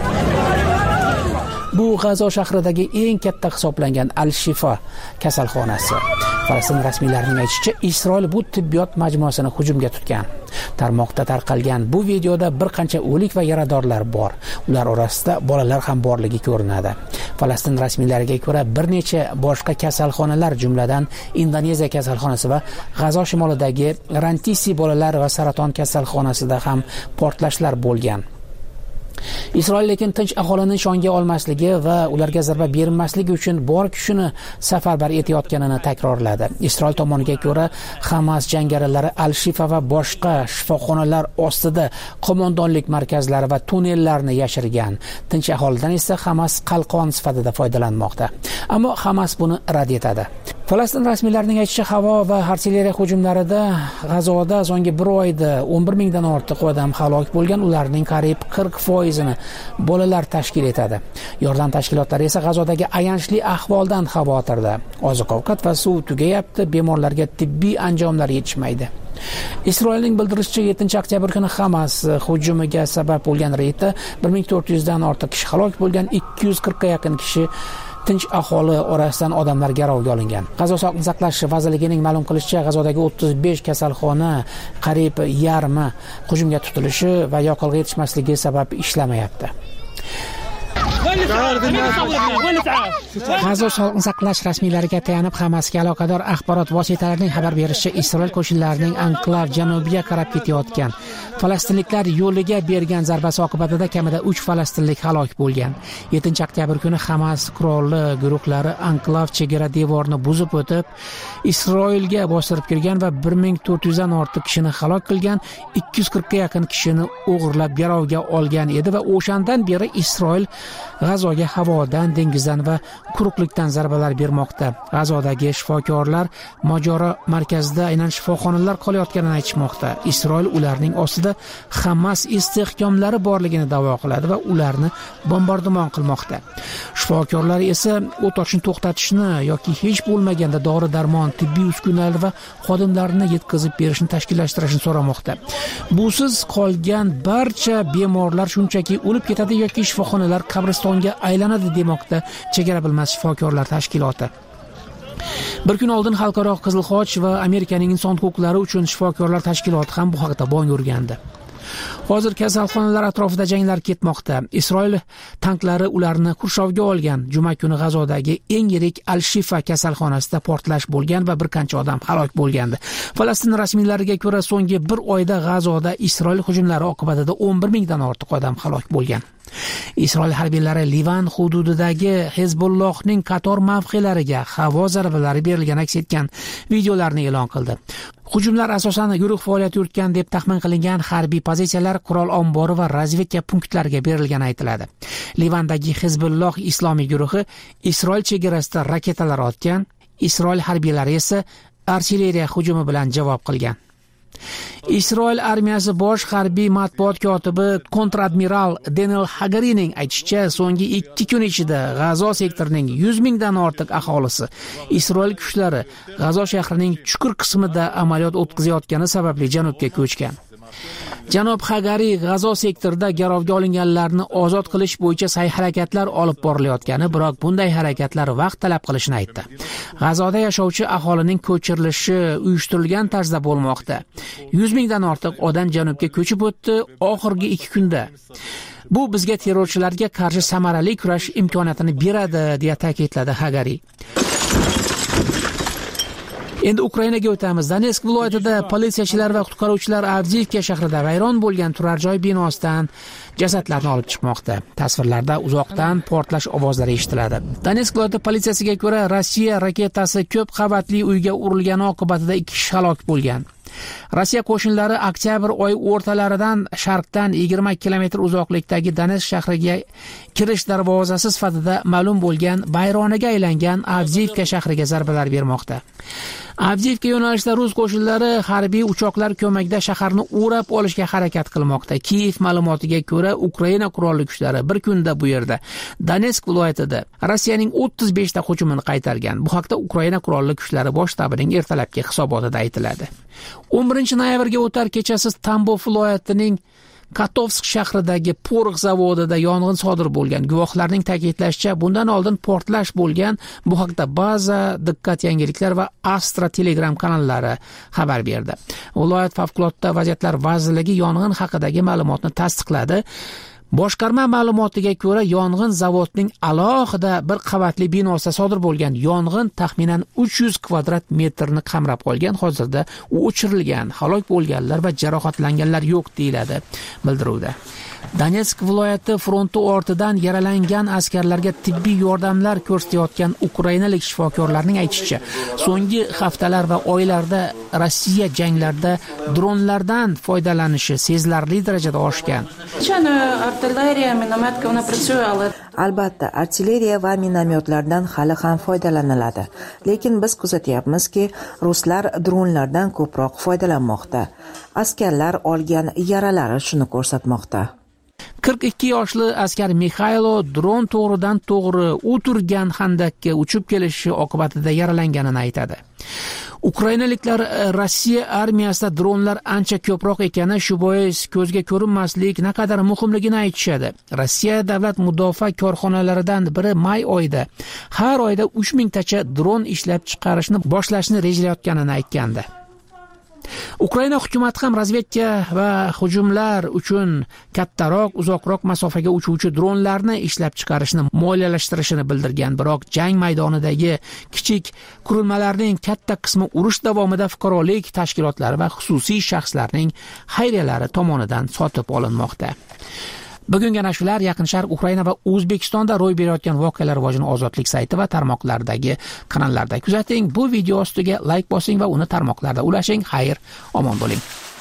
Bu G'azo shahridagi eng katta hisoblangan Al-Shifa kasalxonasi. Falastin rasmiylarining aytishicha, Isroil bu tibbiyot majmuasini hujumga tutgan. Tarmoqda tarqalgan bu videoda bir qancha o'lik va yaradorlar bor. Ular orasida bolalar ham borligi ko'rinadi. Falastin rasmiylariga ko'ra, bir necha boshqa kasalxonalar, jumladan Indoneziya kasalxonasi va G'azo shimolidagi Rantisi bolalar va saraton kasalxonasida ham portlashlar bo'lgan. Isroil lekin tinch aholini nishonga olmasligi va ularga zarba bermasligi uchun bor kuchini safarbar etayotganini takrorladi. Isroil tomoniga ko'ra, Hamas jangarilari Al-Shifa va boshqa shifoxonalar ostida qo'mondonlik markazlari va tunnellarni yashirgan. Tinch aholidan esa Hamas qalqon sifatida foydalanmoqda. Ammo Hamas buni rad etadi. Falastin rasmiylarining aytishicha, havo va artilleriya hujumlarida G'azoda so'nggi bir oyda 11 mingdan ortiq odam halok bo'lgan, ularning qariyb 40% bolalar tashkil etadi. Yordam tashkilotlari esa G'azodagi ayanchli ahvoldan xavotirda. Oziq-ovqat va suv tugayapti, bemorlarga tibbiy anjomlar yetishmaydi. Isroilning bildirishicha, 7-oktyabr kuni Hamas hujumiga sabab bo'lgan reydda 1400 dan ortiq kishi halok bo'lgan, 240 ga yaqin kishi tinch aholi orasidan odamlar garovga olingan. G'azo sog'liqni saqlash vazirligining ma'lum qilishicha, G'azodagi 35 kasalxona qariyb yarmi hujumga tutilishi va yoqilg'i yetishmasligi sabab ishlamayapti. G'azo sog'liqni saqlash rasmiylariga tayanib Hamasga aloqador axborot vositalarining xabar berishicha, Isroil qo'shinlarining anklav janubiga qarab ketayotgan falastinliklar yo'liga bergan zarbasi oqibatida kamida 3 falastinlik halok bo'lgan. 7-oktyabr kuni Hamas qurolli guruhlari anklav chegara devorini buzib o'tib, Isroilga bostirib kirgan va 1400 dan ortiq kishini halok qilgan, 240 ga yaqin kishini o'g'irlab garovga olgan edi va o'shandan beri Isroil G'azoga havodan, dengizdan va quruqlikdan zarbalar bermoqda. G'azodagi shifokorlar mojaro markazida aynan shifoxonalar qolayotganini aytishmoqda. Isroil ularning ostida Hamas istehkomlari borligini da'vo qiladi va ularni bombardimon qilmoqda. Shifokorlar esa o't ochishni to'xtatishni yoki hech bo'lmaganda dori-darmon, tibbiy uskunalar va xodimlarni yetkazib berishni tashkillashtirishni so'ramoqda. Busiz qolgan barcha bemorlar shunchaki o'lib ketadi yoki shifoxonalar qabristonga aylanadi demoqda chegara bilmas shifokorlar tashkiloti. Bir kun oldin Xalqaro Qizil Xoch va Amerikaning inson huquqlari uchun shifokorlar tashkiloti ham bu haqda bong urgandi. Hozir kasalxonalar atrofida janglar ketmoqda. Isroil tanklari ularni qurshovga olgan. Juma kuni G'azodagi eng yirik Al-Shifa kasalxonasida portlash bo'lgan va bir qancha odam halok bo'lgandi. Falastin rasmiylariga ko'ra, so'nggi bir oyda G'azoda Isroil hujumlari oqibatida 11 mingdan ortiq odam halok bo'lgan. Isroil harbiylari Livan hududidagi Hezbollohning qator mavqelariga havo zarbalari berilgan aks etgan videolarni e'lon qildi. Hujumlar asosan guruh faoliyat yuritgan deb taxmin qilingan harbiy pozitsiyalar, qurol ombori va razvedka punktlariga berilgani aytiladi. Livandagi Hezbolloh islomiy guruhi Isroil chegarasida raketalar otgan, Isroil harbiylari esa artilleriya hujumi bilan javob qilgan. Isroil armiyasi bosh harbiy matbuot kotibi kontr-admiral Daniel Hagarining aytishicha, so'nggi 2 kun ichida G'azo sektorining 100 mingdan ortiq aholisi Isroil kuchlari G'azo shahrining chuqur qismida amaliyot o'tkazayotgani sababli janubga ko'chgan. Janob Hagari G'azo sektorida garovga olinganlarni ozod qilish bo'yicha sa'y-harakatlar olib borilayotgani, biroq bunday harakatlar vaqt talab qilishini aytdi. G'azoda yashovchi aholining ko'chirilishi uyushtirilgan tarzda bo'lmoqda. 100 mingdan ortiq odam janubga ko'chib o'tdi oxirgi 2 kunda. Bu bizga terrorchilarga qarshi samarali kurash imkoniyatini beradi, deya ta'kidladi Hagari. Endi Ukrainaga o'tamiz. Donetsk viloyatida politsiyachilar va qutqaruvchilar Avdiivka shahrida vayron bo'lgan turar joy binosidan jasadlarni olib chiqmoqda. Tasvirlarda uzoqdan portlash ovozlari eshitiladi. Donetsk viloyati politsiyasiga ko'ra, Rossiya raketasi ko'p qavatli uyga urilgani oqibatida 2 kishi halok bo'lgan. Rossiya qo'shinlari oktyabr oyi o'rtalaridan sharqdan 20 kilometr uzoqlikdagi Donetsk shahriga kirish darvozasi sifatida ma'lum bo'lgan bayronaga aylangan Avdiivka shahriga zarbalar bermoqda. Avdiivka yo'nalishida rus qo'shinlari harbiy uchoqlar ko'magida shaharni o'rab olishga harakat qilmoqda. Kiyev ma'lumotiga ko'ra, Ukraina qurolli kuchlari bir kunda bu yerda Donetsk viloyatida Rossiyaning 35 ta hujumini qaytargan. Bu haqda Ukraina qurolli kuchlari bosh shtabining ertalabki hisobotida aytiladi. 11 noyabrga o'tar kechasi Tambov viloyatining Katovsk shahridagi porox zavodida yong'in sodir bo'lgan. Guvohlarning ta'kidlashicha, bundan oldin portlash bo'lgan. Bu haqda Baza, Diqqat yangiliklar va Astra Telegram kanallari xabar berdi. Viloyat favqulodda vaziyatlar vazirligi yong'in haqidagi ma'lumotni tasdiqladi. Boshqarma ma'lumotiga ko'ra, yong'in zavodning alohida bir qavatli binosida sodir bo'lgan. Yong'in taxminan 300 kvadrat metrni qamrab qolgan. Hozirda u o'chirilgan. Halok bo'lganlar va jarohatlanganlar yo'q, deyiladi bildiruvda. Donetsk viloyati fronti ortidan yaralangan askarlarga tibbiy yordamlar ko'rsatayotgan ukrainalik shifokorlarning aytishicha, so'nggi haftalar va oylarda Rossiya janglarda dronlardan foydalanishi sezilarli darajada oshgan. Albatta, artilleriya va minomyotlardan hali ham foydalaniladi. Lekin biz kuzatyapmizki, ruslar dronlardan ko'proq foydalanmoqda. Askarlar olgan yaralari shuni ko'rsatmoqda. 42 yoshli askar Mikhailo dron to'g'ridan to'g'ri o'tirgan xandaqqa uchib kelishi oqibatida yaralanganini aytadi. Ukrainaliklar Rossiya armiyasida dronlar ancha ko'proq ekani, shu bois ko'zga ko'rinmaslik naqadar muhimligini aytishadi. Rossiya davlat mudofaa korxonalaridan biri may oyida har oyda 3000 tacha dron ishlab chiqarishni boshlashni rejalayotganini aytgandi. Ukraina hukumati ham razvedka va hujumlar uchun kattaroq, uzoqroq masofaga uchuvchi dronlarni ishlab chiqarishni moliyalashtirishini bildirgan, biroq jang maydonidagi kichik qurilmalarning katta qismi urush davomida fuqarolik tashkilotlari va xususiy shaxslarning xayriyalari tomonidan sotib olinmoqda. Bugungi ana shular Yaqin Sharq, Ukraina va O'zbekistonda ro'y berayotgan voqealar rivojini Ozodlik sayti va tarmoqlardagi kanallarda kuzating. Bu video ostiga like bosing va uni tarmoqlarda ulashing. Xayr, omon bo'ling.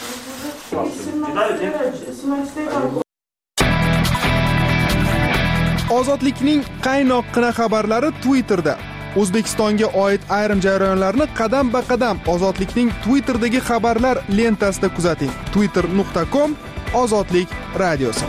Ozodlikning qaynoqqina xabarlari Twitterda. O'zbekistonga oid ayrim jarayonlarni qadam-ba-qadam Ozodlikning Twitterdagi xabarlar lentasida kuzating. twitter.com/ozodlik radiosi.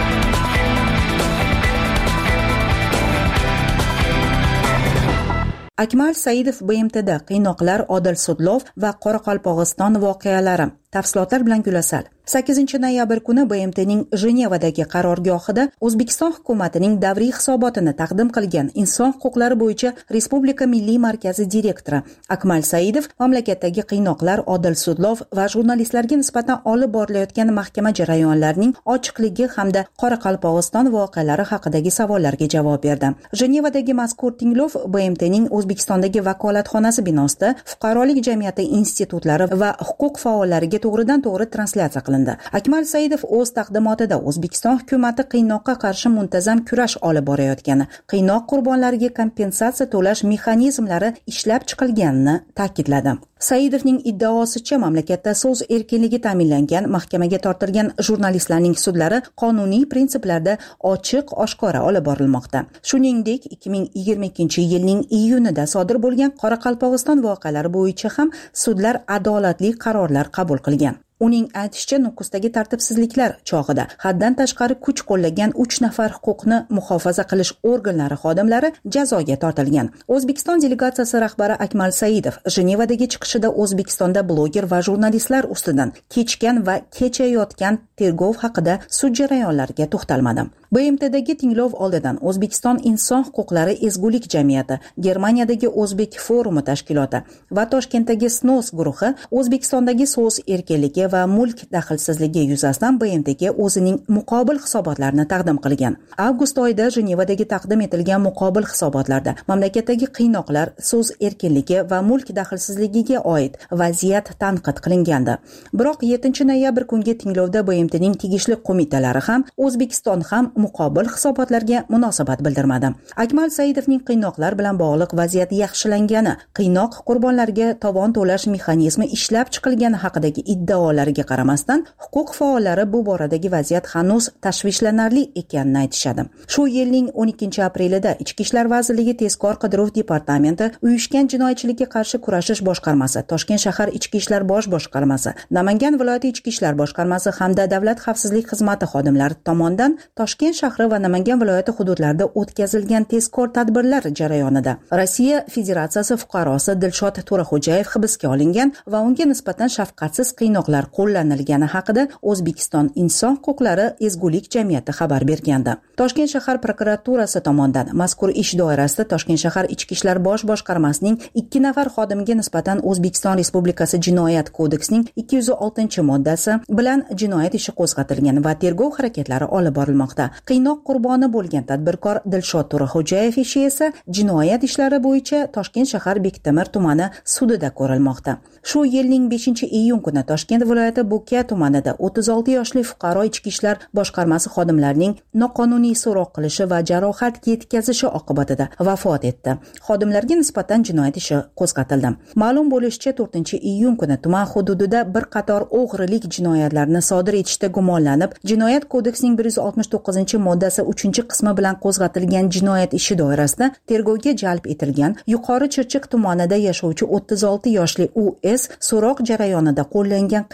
Akmal Saidov BMTda qiynoqlar, odil sudlov va Qoraqalpog'iston voqealari. Tafsilotlar bilan Gulasal. 8-noyabr kuni BMTning Jenevadagi qarorgohida O'zbekiston hukumatining davriy hisobotini taqdim qilgan Inson huquqlari bo'yicha Respublika Milliy markazi direktori Akmal Saidov mamlakatdagi qiynoqlar, odil sudlov va jurnalistlarga nisbatan olib borilayotgan mahkama jarayonlarining ochiqligi hamda Qoraqalpog'iston voqealari haqidagi savollarga javob berdi. Jenevadagi mazkur tinglov BMTning O'zbekistondagi vakolatxonasi binosida fuqarolik jamiyati institutlari va huquq faollariga to'g'ridan-to'g'ri translyatsiya qilindi. Akmal Saidov o'z taqdimotida O'zbekiston hukumati qiynoqqa qarshi muntazam kurash olib borayotgani, qiynoq qurbonlariga kompensatsiya to'lash mexanizmlari ishlab chiqilganini ta'kidladi. Saidovning iddaosicha mamlakatda so'z erkinligi ta'minlangan, mahkamaga tortilgan jurnalistlarning sudlari qonuniy prinsiplarda ochiq, oshkora olib borilmoqda. Shuningdek, 2022-yilning iyunida sodir bo'lgan Qoraqalpog'iston voqealari bo'yicha ham sudlar adolatli qarorlar qabul qilgan. Uning aytishicha, Nukusdagi tartibsizliklar chog'ida haddan tashqari kuch qo'llagan 3 nafar huquqni muhofaza qilish organlari xodimlari jazoga tortilgan. O'zbekiston delegatsiyasi rahbari Akmal Saidov Jenevadagi chiqishida O'zbekistonda bloger va jurnalistlar ustidan kechgan va kechayotgan tergov haqida sud jarayonlariga to'xtalmadi. BMTdagi tinglov oldidan O'zbekiston Inson huquqlari ezgulik jamiyati, Germaniyadagi O'zbek forumi tashkiloti va Toshkentdagi SNOS guruhi O'zbekistondagi so'z erkinligi va mulk daxlsizligi yuzasidan BMTga o'zining muqobil hisobotlarini taqdim qilgan. Avgust oyida Jenevadagi taqdim etilgan muqobil hisobotlarda mamlakatdagi qiynoqlar, so'z erkinligi va mulk daxlsizligiga oid vaziyat tanqid qilingandi. Biroq 7-noyabr kungi tinglovda BMTning tegishli qo'mitalari ham, O'zbekiston ham muqobil hisobotlarga munosabat bildirmadi. Akmal Saidovning qiynoqlar bilan bog'liq vaziyat yaxshilangani, qiynoq qurbonlariga tovon to'lash mexanizmi ishlab chiqilgani haqidagi iddaolariga qaramasdan, huquq faollari bu boradagi vaziyat hanuz tashvishlanarli ekanini aytishadi. Shu yilning 12-aprelida Ichki ishlar vazirligi tezkor qidiruv departamenti, Uyushgan jinoyatchilikka qarshi kurashish boshqarmasi, Toshkent shahar Ichki ishlar bosh boshqarmasi, Namangan viloyati Ichki ishlar boshqarmasi hamda Davlat xavfsizlik xizmati xodimlari tomonidan Toshkent shahri va Namangan viloyati hududlarida o'tkazilgan tezkor tadbirlar jarayonida Rossiya Federatsiyasi fuqarosi Dilshod To'raxo'jayev hibsga olingan va unga nisbatan shafqatsiz qiynoqlar qo'llanilgani haqida O'zbekiston Inson huquqlari ezgulik jamiyati xabar bergandi. Toshkent shahar prokuraturasi tomonidan mazkur ish doirasida Toshkent shahar Ichki ishlar bosh boshqarmasining 2 nafar xodimiga nisbatan O'zbekiston Respublikasi Jinoyat kodeksining 206-moddasi bilan jinoyat ishi qo'zg'atilgan va tergov harakatlari olib borilmoqda. Qiynoq qurboni bo'lgan tadbirkor Dilshod To'raxo'jayev ishi esa jinoyat ishlari bo'yicha Toshkent shahar Bektemir tumani sudida ko'rilmoqda. Shu yilning 5-iyun kuni Toshkent viloyati Bo'ka tumanida 36 yoshli fuqaro ichki ishlar boshqarmasi xodimlarining noqonuniy so'roq qilishi va jarohat yetkazishi oqibatida vafot etdi. Xodimlarga nisbatan jinoyat ishi qo'zg'atildi. Ma'lum bo'lishicha, 4-iyun kuni tuman hududida bir qator o'g'rilik jinoyatlarini sodir etishda gumonlanib, Jinoyat kodeksining 169-moddasi 3-qismi bilan qo'zg'atilgan jinoyat ishi doirasida tergovga jalb etilgan Yuqori Chirchiq tumanida yashovchi 36 yoshli U.S. so'roq jarayonida qo'llangan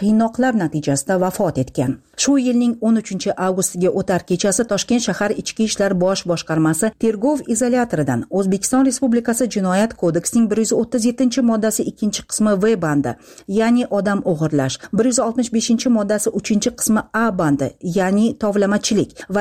qiynoqlar natijasida vafot etgan. Shu yilning 13 avgustiga o'tar kechasi Toshkent shahar Ichki ishlar bosh boshqarmasi tergov izolyatoridan O'zbekiston Respublikasi Jinoyat kodeksining 137-moddasi 2-qismi V bandi, ya'ni odam o'g'irlash, 165-moddasi 3-qismi A bandi, ya'ni tovlamachilik va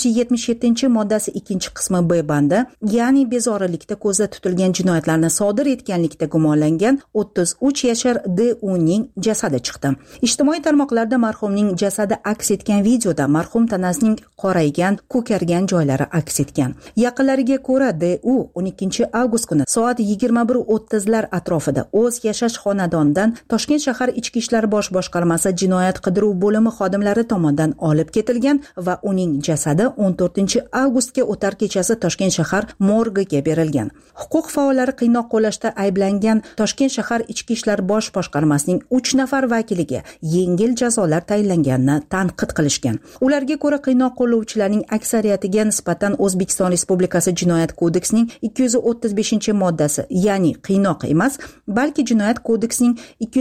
277-moddasi 2-qismi B bandi, ya'ni bezorilikda ko'zda tutilgan jinoyatlarni sodir etganlikda gumonlangan 33 yashar D.U.ning jasadi chiqdi. Ijtimoiy tarmoqlarda marhumning jasadi aks etgan videoda marhum tanasining qoraygan, ko'kargan joylari aks etgan. Yaqinlariga ko'ra D.U. 12 avgust kuni soat 21:30lar atrofida o'z yashash xonadonidan Toshkent shahar Ichki ishlar bosh boshqarmasi jinoyat qidiruv bo'limi xodimlari tomonidan olib ketilgan va uning jasadi 14 avgustga o'tar kechasi Toshkent shahar morgiga berilgan. Huquq faollari qiynoq qo'llashda ayblangan Toshkent shahar Ichki ishlar bosh boshqarmasining 3 nafar vakiliga yengil jazolar tayinlanganini tanqid qilishgan. Ularga ko'ra qiynoq qo'llovchilarning aksariyatiga nisbatan O'zbekiston Respublikasi Jinoyat kodeksining 235-moddasi, ya'ni qiynoq emas, balki Jinoyat kodeksining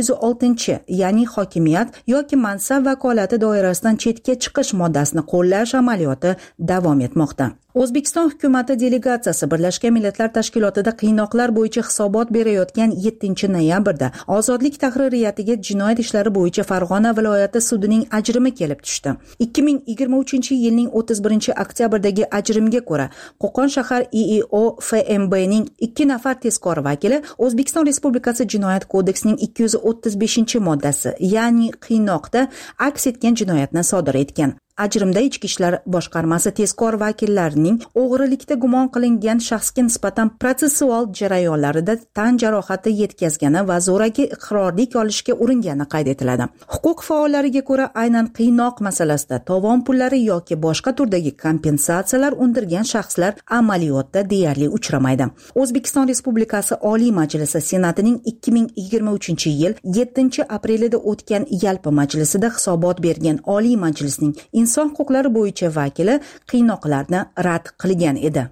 206, ya'ni hokimiyat yoki mansab vakolati doirasidan chetga chiqish moddasini qo'llash amaliyoti davom etmoqda. O'zbekiston hukumati delegatsiyasi Birlashgan Millatlar Tashkilotida qiynoqlar bo'yicha hisobot berayotgan 7-noyabrda Ozodlik tahririyatiga jinoyat ishlari bo'yicha Farg'ona viloyati sudining ajrimi kelib tushdi. 2023-yilning 31-oktyabrdagi ajrimga ko'ra, Qo'qon shahar IIO FMBning 2 nafar tezkor vakili O'zbekiston Respublikasi Jinoyat kodeksining 235-moddasi, ya'ni qiynoqda aks etgan jinoyatni sodir etgan. Ajrimda Ichki ishlar boshqarmasi tezkor vakillarining o'g'rilikda gumon qilingan shaxsga nisbatan protsessual jarayonlarida tan jarohati yetkazgani va zo'raki iqrorlik olishga uringani qayd etiladi. Huquq faollariga ko'ra, aynan qiynoq masalasida tovon pullari yoki boshqa turdagi kompensatsiyalar undirgan shaxslar amaliyotda deyarli uchramaydi. O'zbekiston Respublikasi Oliy Majlisi Senatining 2023-yil 7-aprelida o'tgan yalpi majlisida hisobot bergan Oliy Majlisning inson huquqlari bo'yicha vakili qiynoqlarni rad qilgan edi.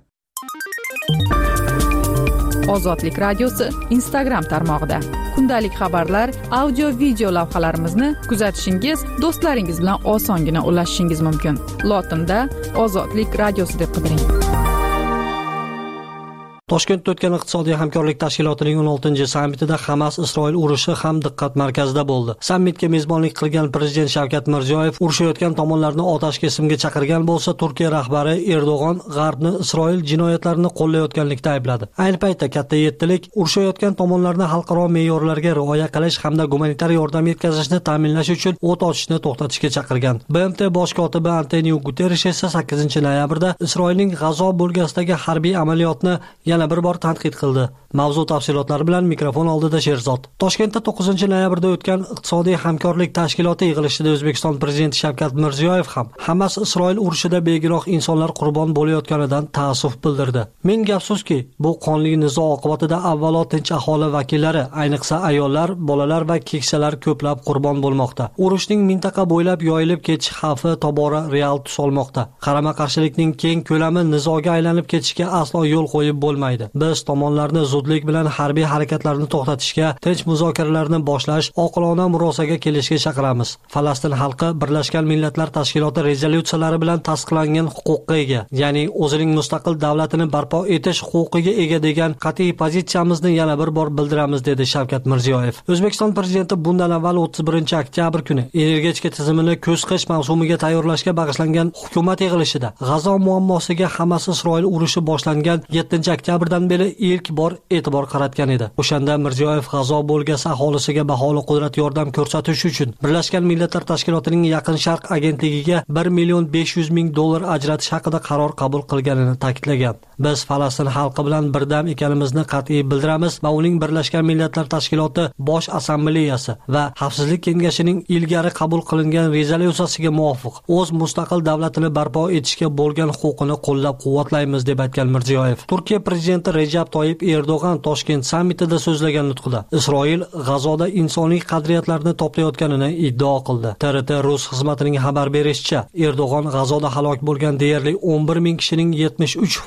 Ozodlik radiosi Instagram tarmog'ida kundalik xabarlar, audio video lavhalarimizni kuzatishingiz, do'stlaringiz bilan osongina ulashishingiz mumkin. Lotinda Ozodlik radiosi deb qidiring. Toshkentda o'tgan iqtisodiy hamkorlik tashkilotining 16-sammitida Hamas-Isroil urushi ham diqqat markazida bo'ldi. Sammitga mezbonlik qilgan prezident Shavkat Mirziyoyev urushayotgan tomonlarni otash kesimga chaqirgan bo'lsa, Turkiya rahbari Erdo'g'on G'arbni Isroil jinoyatlarini qo'llayotganlikda aybladi. Ayni paytda katta yettilik urushayotgan tomonlarni xalqaro me'yorlarga rioya qilish hamda gumanitar yordam yetkazishni ta'minlash uchun o't ochishni to'xtatishga chaqirgan. BMT bosh kotibi Antonio Guterres esa 8-noyabrda Isroilning G'azo bo'lkasidagi harbiy amaliyotni yana bir bor tanqid qildi. Mavzu tafsilotlari bilan mikrofon oldida Sherzod. Toshkentda 9-noyabrda o'tgan iqtisodiy hamkorlik tashkiloti yig'ilishida O'zbekiston prezidenti Shavkat Mirziyoyev ham Hamas-Isroil urushida begunoh insonlar qurbon bo'layotganidan ta'assuf bildirdi. Menga afsuski, bu qonli nizo oqibatida avvalo tinch aholi vakillari, ayniqsa ayollar, bolalar va keksalar ko'plab qurbon bo'lmoqda. Urushning mintaqa bo'ylab yoyilib ketish xavfi tobora real tus olmoqda. Qarama-qarshilikning keng ko'lami nizoga aylanib ketishiga aslo yo'l qo'yib bo'lmaydi. Biz tomonlarni zudlik bilan harbiy harakatlarni to'xtatishga, tinch muzokaralarni boshlash, oqilona murosaga kelishga chaqiramiz. Falastin xalqi Birlashgan Millatlar Tashkiloti rezolyutsiyalari bilan tasdiqlangan huquqqa ega, ya'ni o'zining mustaqil davlatini barpo etish huquqiga ega degan qat'iy pozitsiyamizni yana bir bor bildiramiz, dedi Shavkat Mirziyoyev. O'zbekiston prezidenti bundan avval 31-oktyabr kuni energetika tizimini ko'z-qish mavsumiga tayyorlashga bag'ishlangan hukumat yig'ilishida G'azo muammosiga Hamas-Isroil urushi boshlangan 7-oktyabrdan beri ilk bor e'tibor qaratgan edi. O'shanda Mirziyoyev G'azo bo'lgasi aholisiga baholi qudrat yordam ko'rsatish uchun Birlashgan Millatlar Tashkilotining Yaqin Sharq agentligiga $1,500,000 ajratish haqida qaror qabul qilganini ta'kidlagan. Biz Falastin xalqi bilan birdam ekanimizni qat'iy bildiramiz va uning Birlashgan Millatlar Tashkiloti Bosh Assambleyasi va Xavfsizlik kengashining ilgari qabul qilingan rezolyutsiyasiga muvofiq o'z mustaqil davlatini barpo etishga bo'lgan huquqini qo'llab-quvvatlaymiz, deb aytgan Mirziyoyev. Turkiya prezidenti Recep Tayyip Erdo'g'an Toshkent sammitida so'zlagan nutqida Isroil G'azoda insoniy qadriyatlarni toplayotganini iddao qildi. TRT Rus xizmatining xabar berishicha, Erdo'g'an G'azoda halok bo'lgan deyarli 11,000 kishining 73%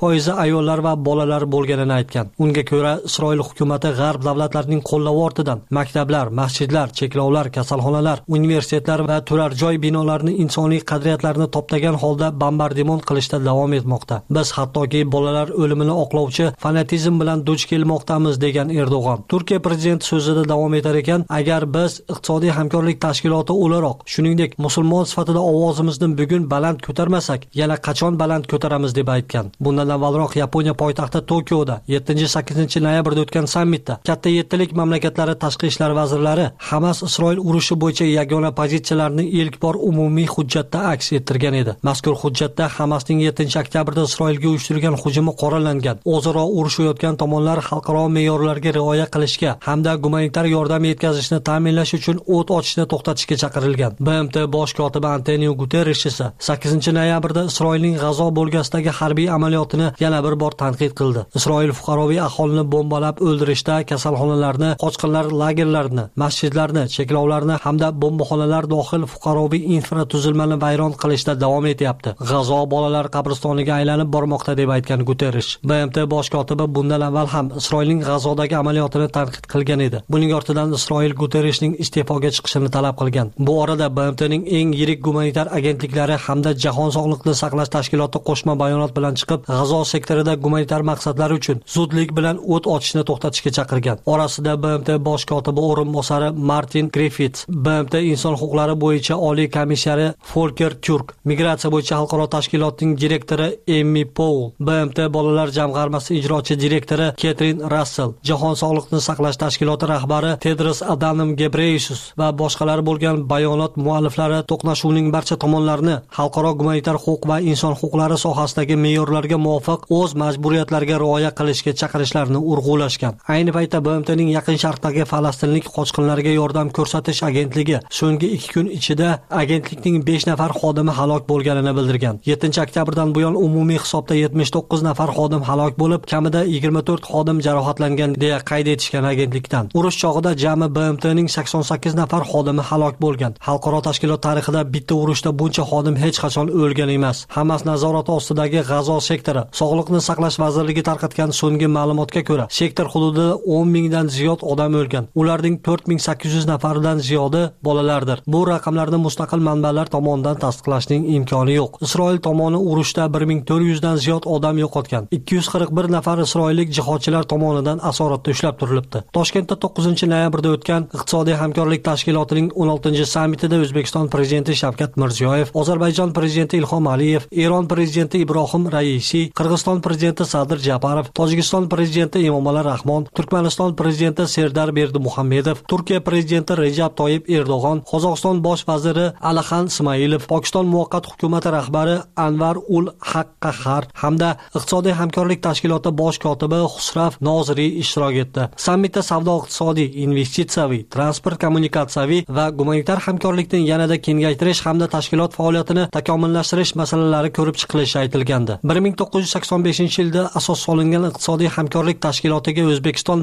ayollar va bolalar bo'lganini aytgan. Unga ko'ra, Isroil hukumati g'arb davlatlarining qo'llavi ortidan maktablar, masjidlar, cheklovlar, kasalxonalar, universitetlar va turar joy binolarini insoniy qadriyatlarni toptagan holda bombardimon qilishda davom etmoqda. Biz hattoki bolalar o'limini oqlovchi fanatizm bilan duch kelmoqdamiz, degan Erdo'g'on. Turkiya prezidenti so'zida davom etar ekan, agar biz iqtisodiy hamkorlik tashkiloti o'laroq, shuningdek musulmon sifatida ovozimizni bugun baland ko'tarmasak, yana qachon baland ko'taramiz deb aytgan. Bundan avvalroq Yaponiya poytaxti Tokioda 7-8 noyabrda o'tgan sammitda katta yettilik mamlakatlari tashqi ishlar vazirlari Hamas-Isroil urushi bo'yicha yagona pozitsiyalarni ilk bor umumiy hujjatda aks ettirgan edi. Mazkur hujjatda Hamasning 7-oktyabrda Isroilga uyushtirgan hujumi qoralangan. O'zaro urushayotgan tomonlar xalqaro me'yorlarga rioya qilishga hamda gumanitar yordam yetkazishni ta'minlash uchun o't ochishni to'xtatishga chaqirilgan. BMT bosh kotibi Antonio Guterres esa 8-noyabrda Isroilning G'azo bo'lgasidagi harbiy amaliyotini yana bir bor tanqid qildi. Isroil fuqaroviy aholini bombalab o'ldirishda, kasalxonalarni, qochqinlar lagerlarini, masjidlarni, cheklovlarni hamda bombaxonalar dohil fuqaroviy infratuzilmani vayron qilishda davom etyapti. G'azo bolalar qabristoniga aylanib bormoqda, deb aytgan Guterres. BMT bosh kotibi bundan avval ham Isroilning G'azodagi amaliyotini tanqid qilgan edi. Buning ortidan Isroil Guterresning iste'foga chiqishini talab qilgan. Bu orada BMTning eng yirik gumanitar agentliklari hamda Jahon sog'liqni saqlash tashkiloti qo'shma bayonot bilan chiqib, G'azo sektorida gumanitar maqsadlar uchun zudlik bilan o't ochishni to'xtatishga chaqirgan. Orasida BMT bosh kotibi o'rinbosari Martin Griffiths, BMT inson huquqlari bo'yicha oliy komissari Volker Turk, migratsiya bo'yicha xalqaro tashkilotning direktori Emmy Powell, BMT bolalar jamg'armasi ijrochi direktori Catherine Russell, Jahon sog'liqni saqlash tashkiloti rahbari Tedros Adhanom Ghebreyesus va boshqalar bo'lgan bayonot mualliflari to'qnashuvning barcha tomonlarni xalqaro gumanitar huquq va inson huquqlari sohasidagi me'yorlarga muvofiq o'z majburiyatlariga rioya qilishga chaqirishlarini urg'ulashgan. Ayni paytda BMTning Yaqin Sharqdagi falastinlik qochqinlarga yordam ko'rsatish agentligi so'nggi 2 kun ichida agentlikning 5 nafar xodimi halok bo'lganini bildirgan. 7-oktyabrdan buyon umumiy hisobda 79 nafar xodim halok bo'lib, kamida 24 xodim jarohatlangan deya qayd etishgan agentlikdan. Urush chog'ida jami BMTning 88 nafar xodimi halok bo'lgan. Xalqaro tashkilot tarixida bitta urushda buncha xodim hech qachon o'lgan emas. Hamas nazorati ostidagi G'azo sektori Sog'liqni saqlash vazirligi tarqatgan so'nggi ma'lumotga ko'ra, sektor hududida 10 mingdan ziyod odam o'lgan. Ularning 4800 nafaridan ziyodi bolalardir. Bu raqamlarni mustaqil manbalar tomonidan tasdiqlashning imkoni yo'q. Isroil tomoni urushda 1400 dan ziyod odam yo'qotgan. 241 nafar isroillik jihodchilar tomonidan asoratda ushlab turilibdi. Toshkentda 9-noyabrda o'tgan Iqtisodiy hamkorlik tashkilotining 16-sammitida O'zbekiston prezidenti Shavkat Mirziyoyev, Ozarbayjon prezidenti Ilhom Aliyev, Eron prezidenti Ibrohim Raisi, Qirg'iziston prezidenti Sadir Japarov, Tojikiston prezidenti Emomali Rahmon, Turkmaniston prezidenti Serdar Berdimuhamedov, Turkiya prezidenti Rejab Toyyib Erdo'g'on, Qozog'iston bosh vaziri Alaxan Ismailov, Pokiston muvaqqat hukumati rahbari Anvar ul Haq Qahhar hamda Iqtisodiy hamkorlik tashkiloti bosh kotibi Xusrav Noziriy ishtirok etdi. Sammitda savdo-iqtisodiy, investitsiyaviy, transport kommunikatsiyaviy va gumanitar hamkorlikni yanada kengaytirish hamda tashkilot faoliyatini takomillashtirish masalalari ko'rib chiqilishi aytilgandi. 1985-yilda asos solingan Iqtisodiy hamkorlik tashkilotiga O'zbekiston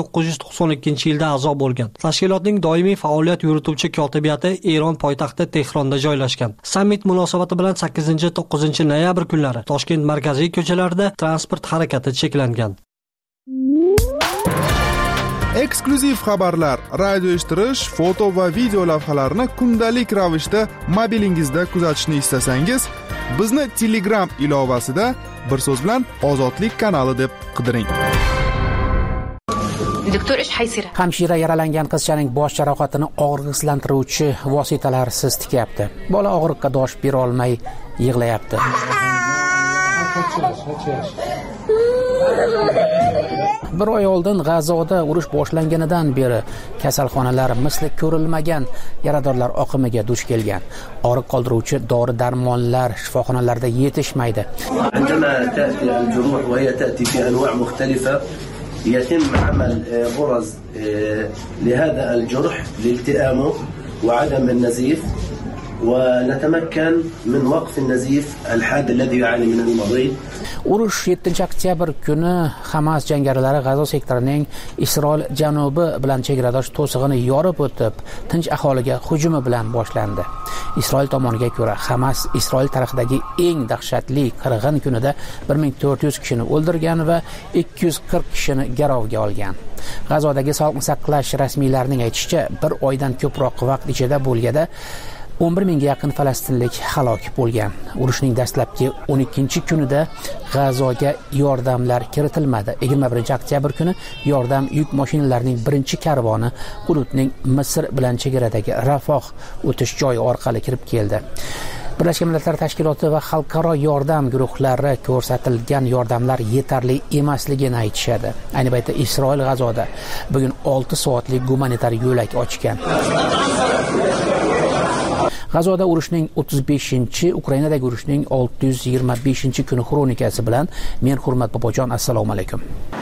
1992-yilda a'zo bo'lgan. Tashkilotning doimiy faoliyat yurituvchi kotibiyati Eron poytaxti Tehronda joylashgan. Sammit munosabati bilan 8-9 kunlari Toshkent markaziy ko'chalarida transport harakati cheklangan. Eksklyuziv xabarlar, radio eshittirish, foto va video lavhalarni kundalik ravishda mobilingizda kuzatishni istasangiz, bizni Telegram ilovasida bir so'z bilan Ozodlik kanali deb qidiring. Hamshira yaralangan qizchaning bosh jarohatini og'riqsizlantiruvchi vositalarsiz tikyapti. Bola og'riqqa dosh bera olmay yig'layapti. Bir oy oldin G'azoda urush boshlanganidan beri kasalxonalar misli ko'rilmagan yaradorlar oqimiga duch kelgan. Og'riq qoldiruvchi dori-darmonlar shifoxonalarda yetishmaydi. يتم عمل برز لهذا الجرح لالتئامه وعدم النزيف ونتمكن من وقف النزيف الحاد الذي يعاني منه المريض. Urush 7-oktyabr kuni Hamas jangarilari G'azo sektorining Isroil janubi bilan chegaradosh to'sig'ini yorib o'tib, tinch aholiga hujumi bilan boshlandi. Isroil tomoniga ko'ra, Hamas Isroil tarixidagi eng dahshatli qirg'in kunida 1400 kishini o'ldirgan va 240 kishini garovga olgan. G'azodagi sog'liqni saqlash rasmiylarining aytishicha, bir oydan ko'proq vaqt ichida bo'lganda 11 mingga yaqin falastinlik halok bo'lgan. Urushning dastlabki 12-kunida G'azoga yordamlar kiritilmadi. 21-oktyabr kuni yordam yuk mashinalarining birinchi karvoni hududning Misr bilan chegaradagi Rafoh o'tish joyi orqali kirib keldi. Birlashgan Millatlar Tashkiloti va xalqaro yordam guruhlari ko'rsatilgan yordamlar yetarli emasligini aytishadi. Ayni paytda Isroil G'azoda bugun 6 soatlik gumanitar yo'lak ochgan. G'azoda urushning 35-chi, Ukrainadagi urushning 625-chi kuni xronikasi bilan men Hurmat Bobojon, assalomu alaykum.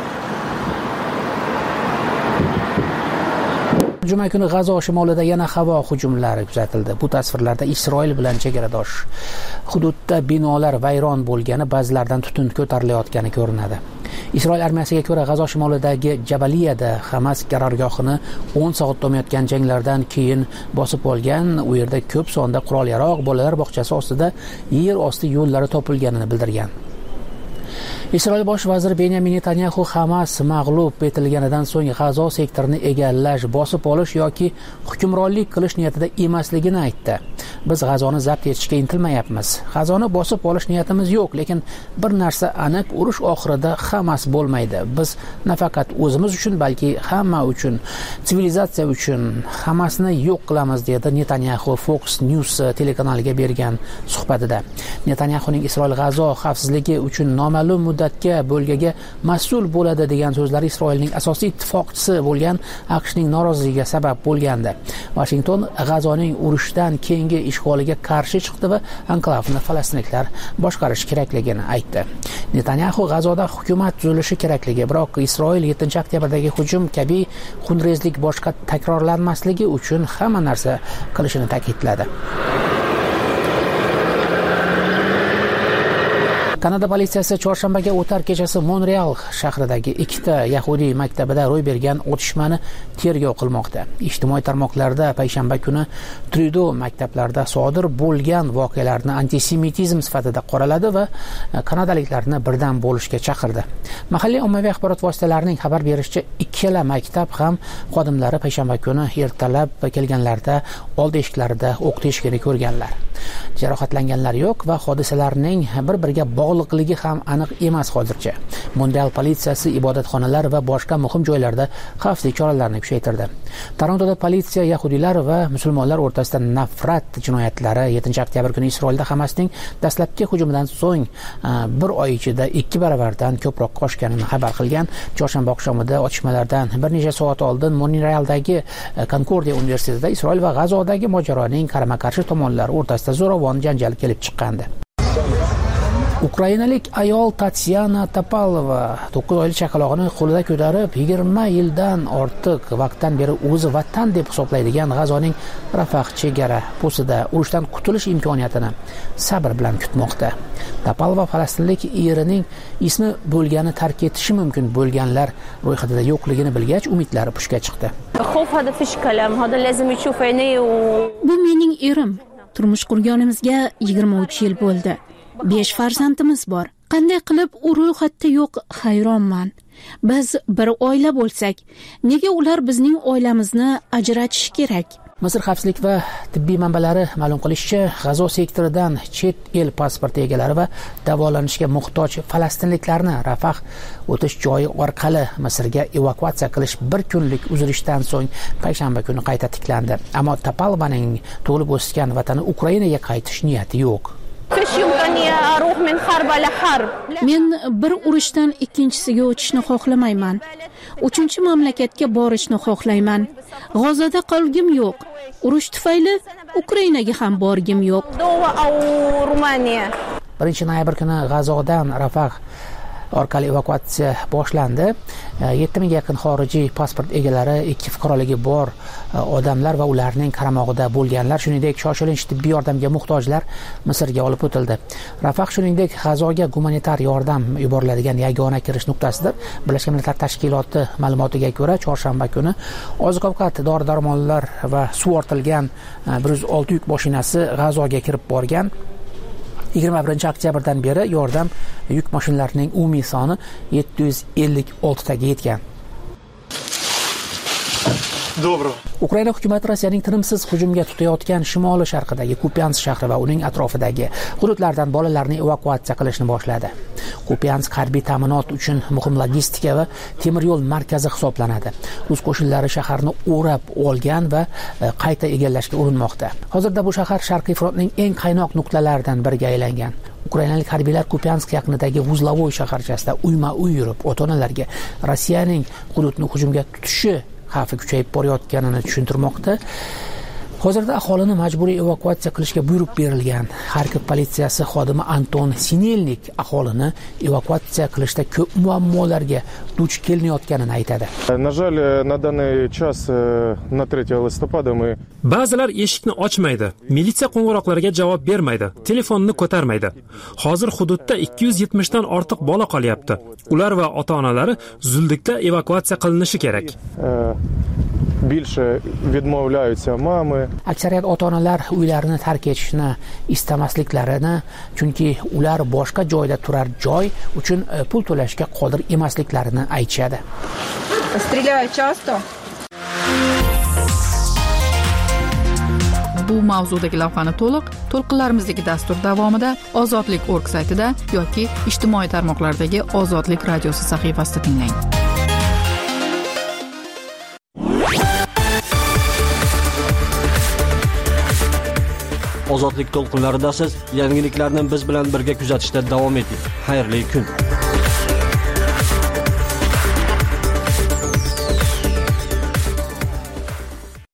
Juma kuni G'azo shimolida yana havo hujumlari kuzatildi. Bu tasvirlarda Isroil bilan chegaradosh hududda binolar vayron bo'lgani, ba'zilardan tutun ko'tarilayotgani ko'rinadi. Isroil armiyasiga ko'ra, G'azo shimolidagi Jabaliyada Hamas qarorgohini 10 soat davom janglardan keyin bosib olgan. U yerda ko'p sonda qurol-yarog', bolalar bog'chasi ostida yer osti yo'llari topilganini bildirgan. Isroil bosh vaziri Benyamin Netanyahu Hamas mag'lub etilganidan so'ng G'azo sektorini egallash, bosib olish yoki hukmronlik qilish niyatida emasligini aytdi. Biz G'azoni zabt etishga intilmayapmiz. G'azoni bosib olish niyatimiz yo'q, lekin bir narsa aniq, urush oxirida Hamas bo'lmaydi. Biz nafaqat o'zimiz uchun, balki hamma uchun, sivilizatsiya uchun Hamasni yo'q qilamiz, dedi Netanyahu Fox News telekanaliga bergan suhbatida. Netanyahuning Isroil G'azo xavfsizligi uchun noma'lum muddatga bo'lgaga mas'ul bo'ladi degan so'zlari Isroilning asosiy ittifoqchisi bo'lgan AQShning noroziligiga sabab bo'lgandi. Washington G'azoning urushdan keyingi ishg'oliga qarshi chiqdi va anklavni falastinliklar boshqarish kerakligini aytdi. Netanyahu G'azoda hukumat tuzilishi kerakligi, biroq Isroil 7-oktyabrdagi hujum kabi xunrezlik boshqa takrorlanmasligi uchun hamma narsa qilishini ta'kidladi. Kanada politsiyasi chorshanbaga o'tar kechasi Montreal shahridagi 2 yahudiy maktabida ro'y bergan otishmani tergov qilmoqda. Ijtimoiy tarmoqlarda payshanba kuni Trudeau maktablarida sodir bo'lgan voqealarni antisemitizm sifatida qoraladi va kanadaliklarni birdan bo'lishga chaqirdi. Mahalliy ommaviy axborot vositalarining xabar berishicha, ikkala maktab ham xodimlari payshanba kuni ertalab kelganlarida old eshiklarida o'q teshigini ko'rganlar. Jarohatlanganlar yo'q va hodisalarning bir-biriga bog'liqligi ham aniq emas hozircha. Montreal politsiyasi ibodatxonalar va boshqa muhim joylarda xavfsizlik choralarini kuchaytirdi. Torontoda politsiya yahudiylar va musulmonlar o'rtasida nafrat jinoyatlari 7-oktyabr kuni Isroilda Hamasning dastlabki hujumidan so'ng bir oy ichida 2 baravardan ko'proq oshganini xabar qilgan. Chorshanba oqshomida otishmalardan bir necha soat oldin Montrealdagi Concordia universitetida Isroil va G'azodagi mojaroning qarama-qarshi tomonlari o'rtasida zo'ravon janjal kelib chiqqandi. Ukrainalik ayol Tatyana Topalova 9 oylik chaqalog'ini qo'lida ko'tarib 20 yildan ortiq vaqtdan beri o'zi vatan deb hisoblaydigan G'azoning Rafah chegara postida urushdan qutulish imkoniyatini sabr bilan kutmoqda. Topalova falastinlik erining ismi bo'lgani tark etishi mumkin bo'lganlar ro'yxatida yo'qligini bilgach, umidlari pushga chiqdi. Bu mening erim. Turmush qurganimizga 23 yil bo'ldi. 5 farzandimiz bor. Qanday qilib u ro'yxatda yo'q, hayronman. Biz bir oila bo'lsak, nega ular bizning oilamizni ajratish kerak? Misr xavfsizlik va tibbiy manbalari ma'lum qilishicha, G'azo sektoridan chet el pasporti egalari va davolanishga muhtoj falastinliklarni Rafah o'tish joyi orqali Misrga evakuatsiya qilish bir kunlik uzilishdan so'ng payshanba kuni qayta tiklandi. Ammo Topalovaning tug'ilib o'sgan vatani Ukrainaga qaytish niyati yo'q. Men bir urushdan ikkinchisiga o'tishni xohlamayman. 3-mamlakatga borishni xohlayman. G'azoda qolgim yo'q. Urush tufayli Ukrainaga ham borgim yo'q. 1 noyabr kuni G'azodan Rafah orqali evakuatsiya boshlandi. 7 mingga yaqin xorijiy pasport egalari, 2 fuqaroligi bor odamlar va ularning qaramog'ida bo'lganlar, shuningdek shoshilinch tibbiy yordamga muhtojlar Misrga olib o'tildi. Rafah shuningdek G'azoga gumanitar yordam yuboriladigan yagona kirish nuqtasidir. Birlashgan Millatlar Tashkiloti ma'lumotiga ko'ra, chorshanba kuni oziq-ovqat, dori-darmonlar va suv ortilgan 106 yuk mashinasi G'azoga kirib borgan. 21-oktyabrdan beri yordam yuk mashinalarining umumiy soni 756 taga yetgan. Ukraina hukumati Rossiyaning tinimsiz hujumga tutayotgan shimoli sharqidagi Kupyansk shahri va uning atrofidagi hududlardan bolalarni evakuatsiya qilishni boshladi. Kupyansk harbiy ta'minot uchun muhim logistika va temir yo'l markazi hisoblanadi. Rus qo'shinlari shaharni o'rab olgan va qayta egallashga urinmoqda. Hozirda bu shahar Sharqiy frontning eng qaynoq nuqtalaridan biriga aylangan. Ukrainalik harbiylar Kupyansk yaqinidagi Vuzlavoy shaharchasida uyma-uy yurib, ota-onalarga Rossiyaning hududni hujumga tutishi xavfi kuchayib borayotganini tushuntirmoqda. Hozirda aholini majburiy evakuatsiya qilishga buyruq berilgan. Xarkov politsiyasi xodimi Anton Sinelnik aholini evakuatsiya qilishda ko'p muammolarga duch kelinayotganini aytadi. Ba'zilar eshikni ochmaydi, militsiya qo'ng'iroqlariga javob bermaydi, telefonni ko'tarmaydi. Hozir hududda 270 dan ortiq bola qolyapti. Ular va ota-onalari zudlikda evakuatsiya qilinishi kerak. Aksariyat ota-onalar uylarini tark etishni istamasliklarini, chunki ular boshqa joyda turar joy uchun pul to'lashga qodir emasliklarini aytishadi. Bu mavzudagi lavhani to'lqinlarimizdagi dastur davomida Ozodlik.org saytida yoki ijtimoiy tarmoqlardagi Ozodlik radiosi sahifasida tinglang. Ozodlik to'lqinlarida siz yangiliklarni biz bilan birga kuzatishda davom eting. Xayrli kun.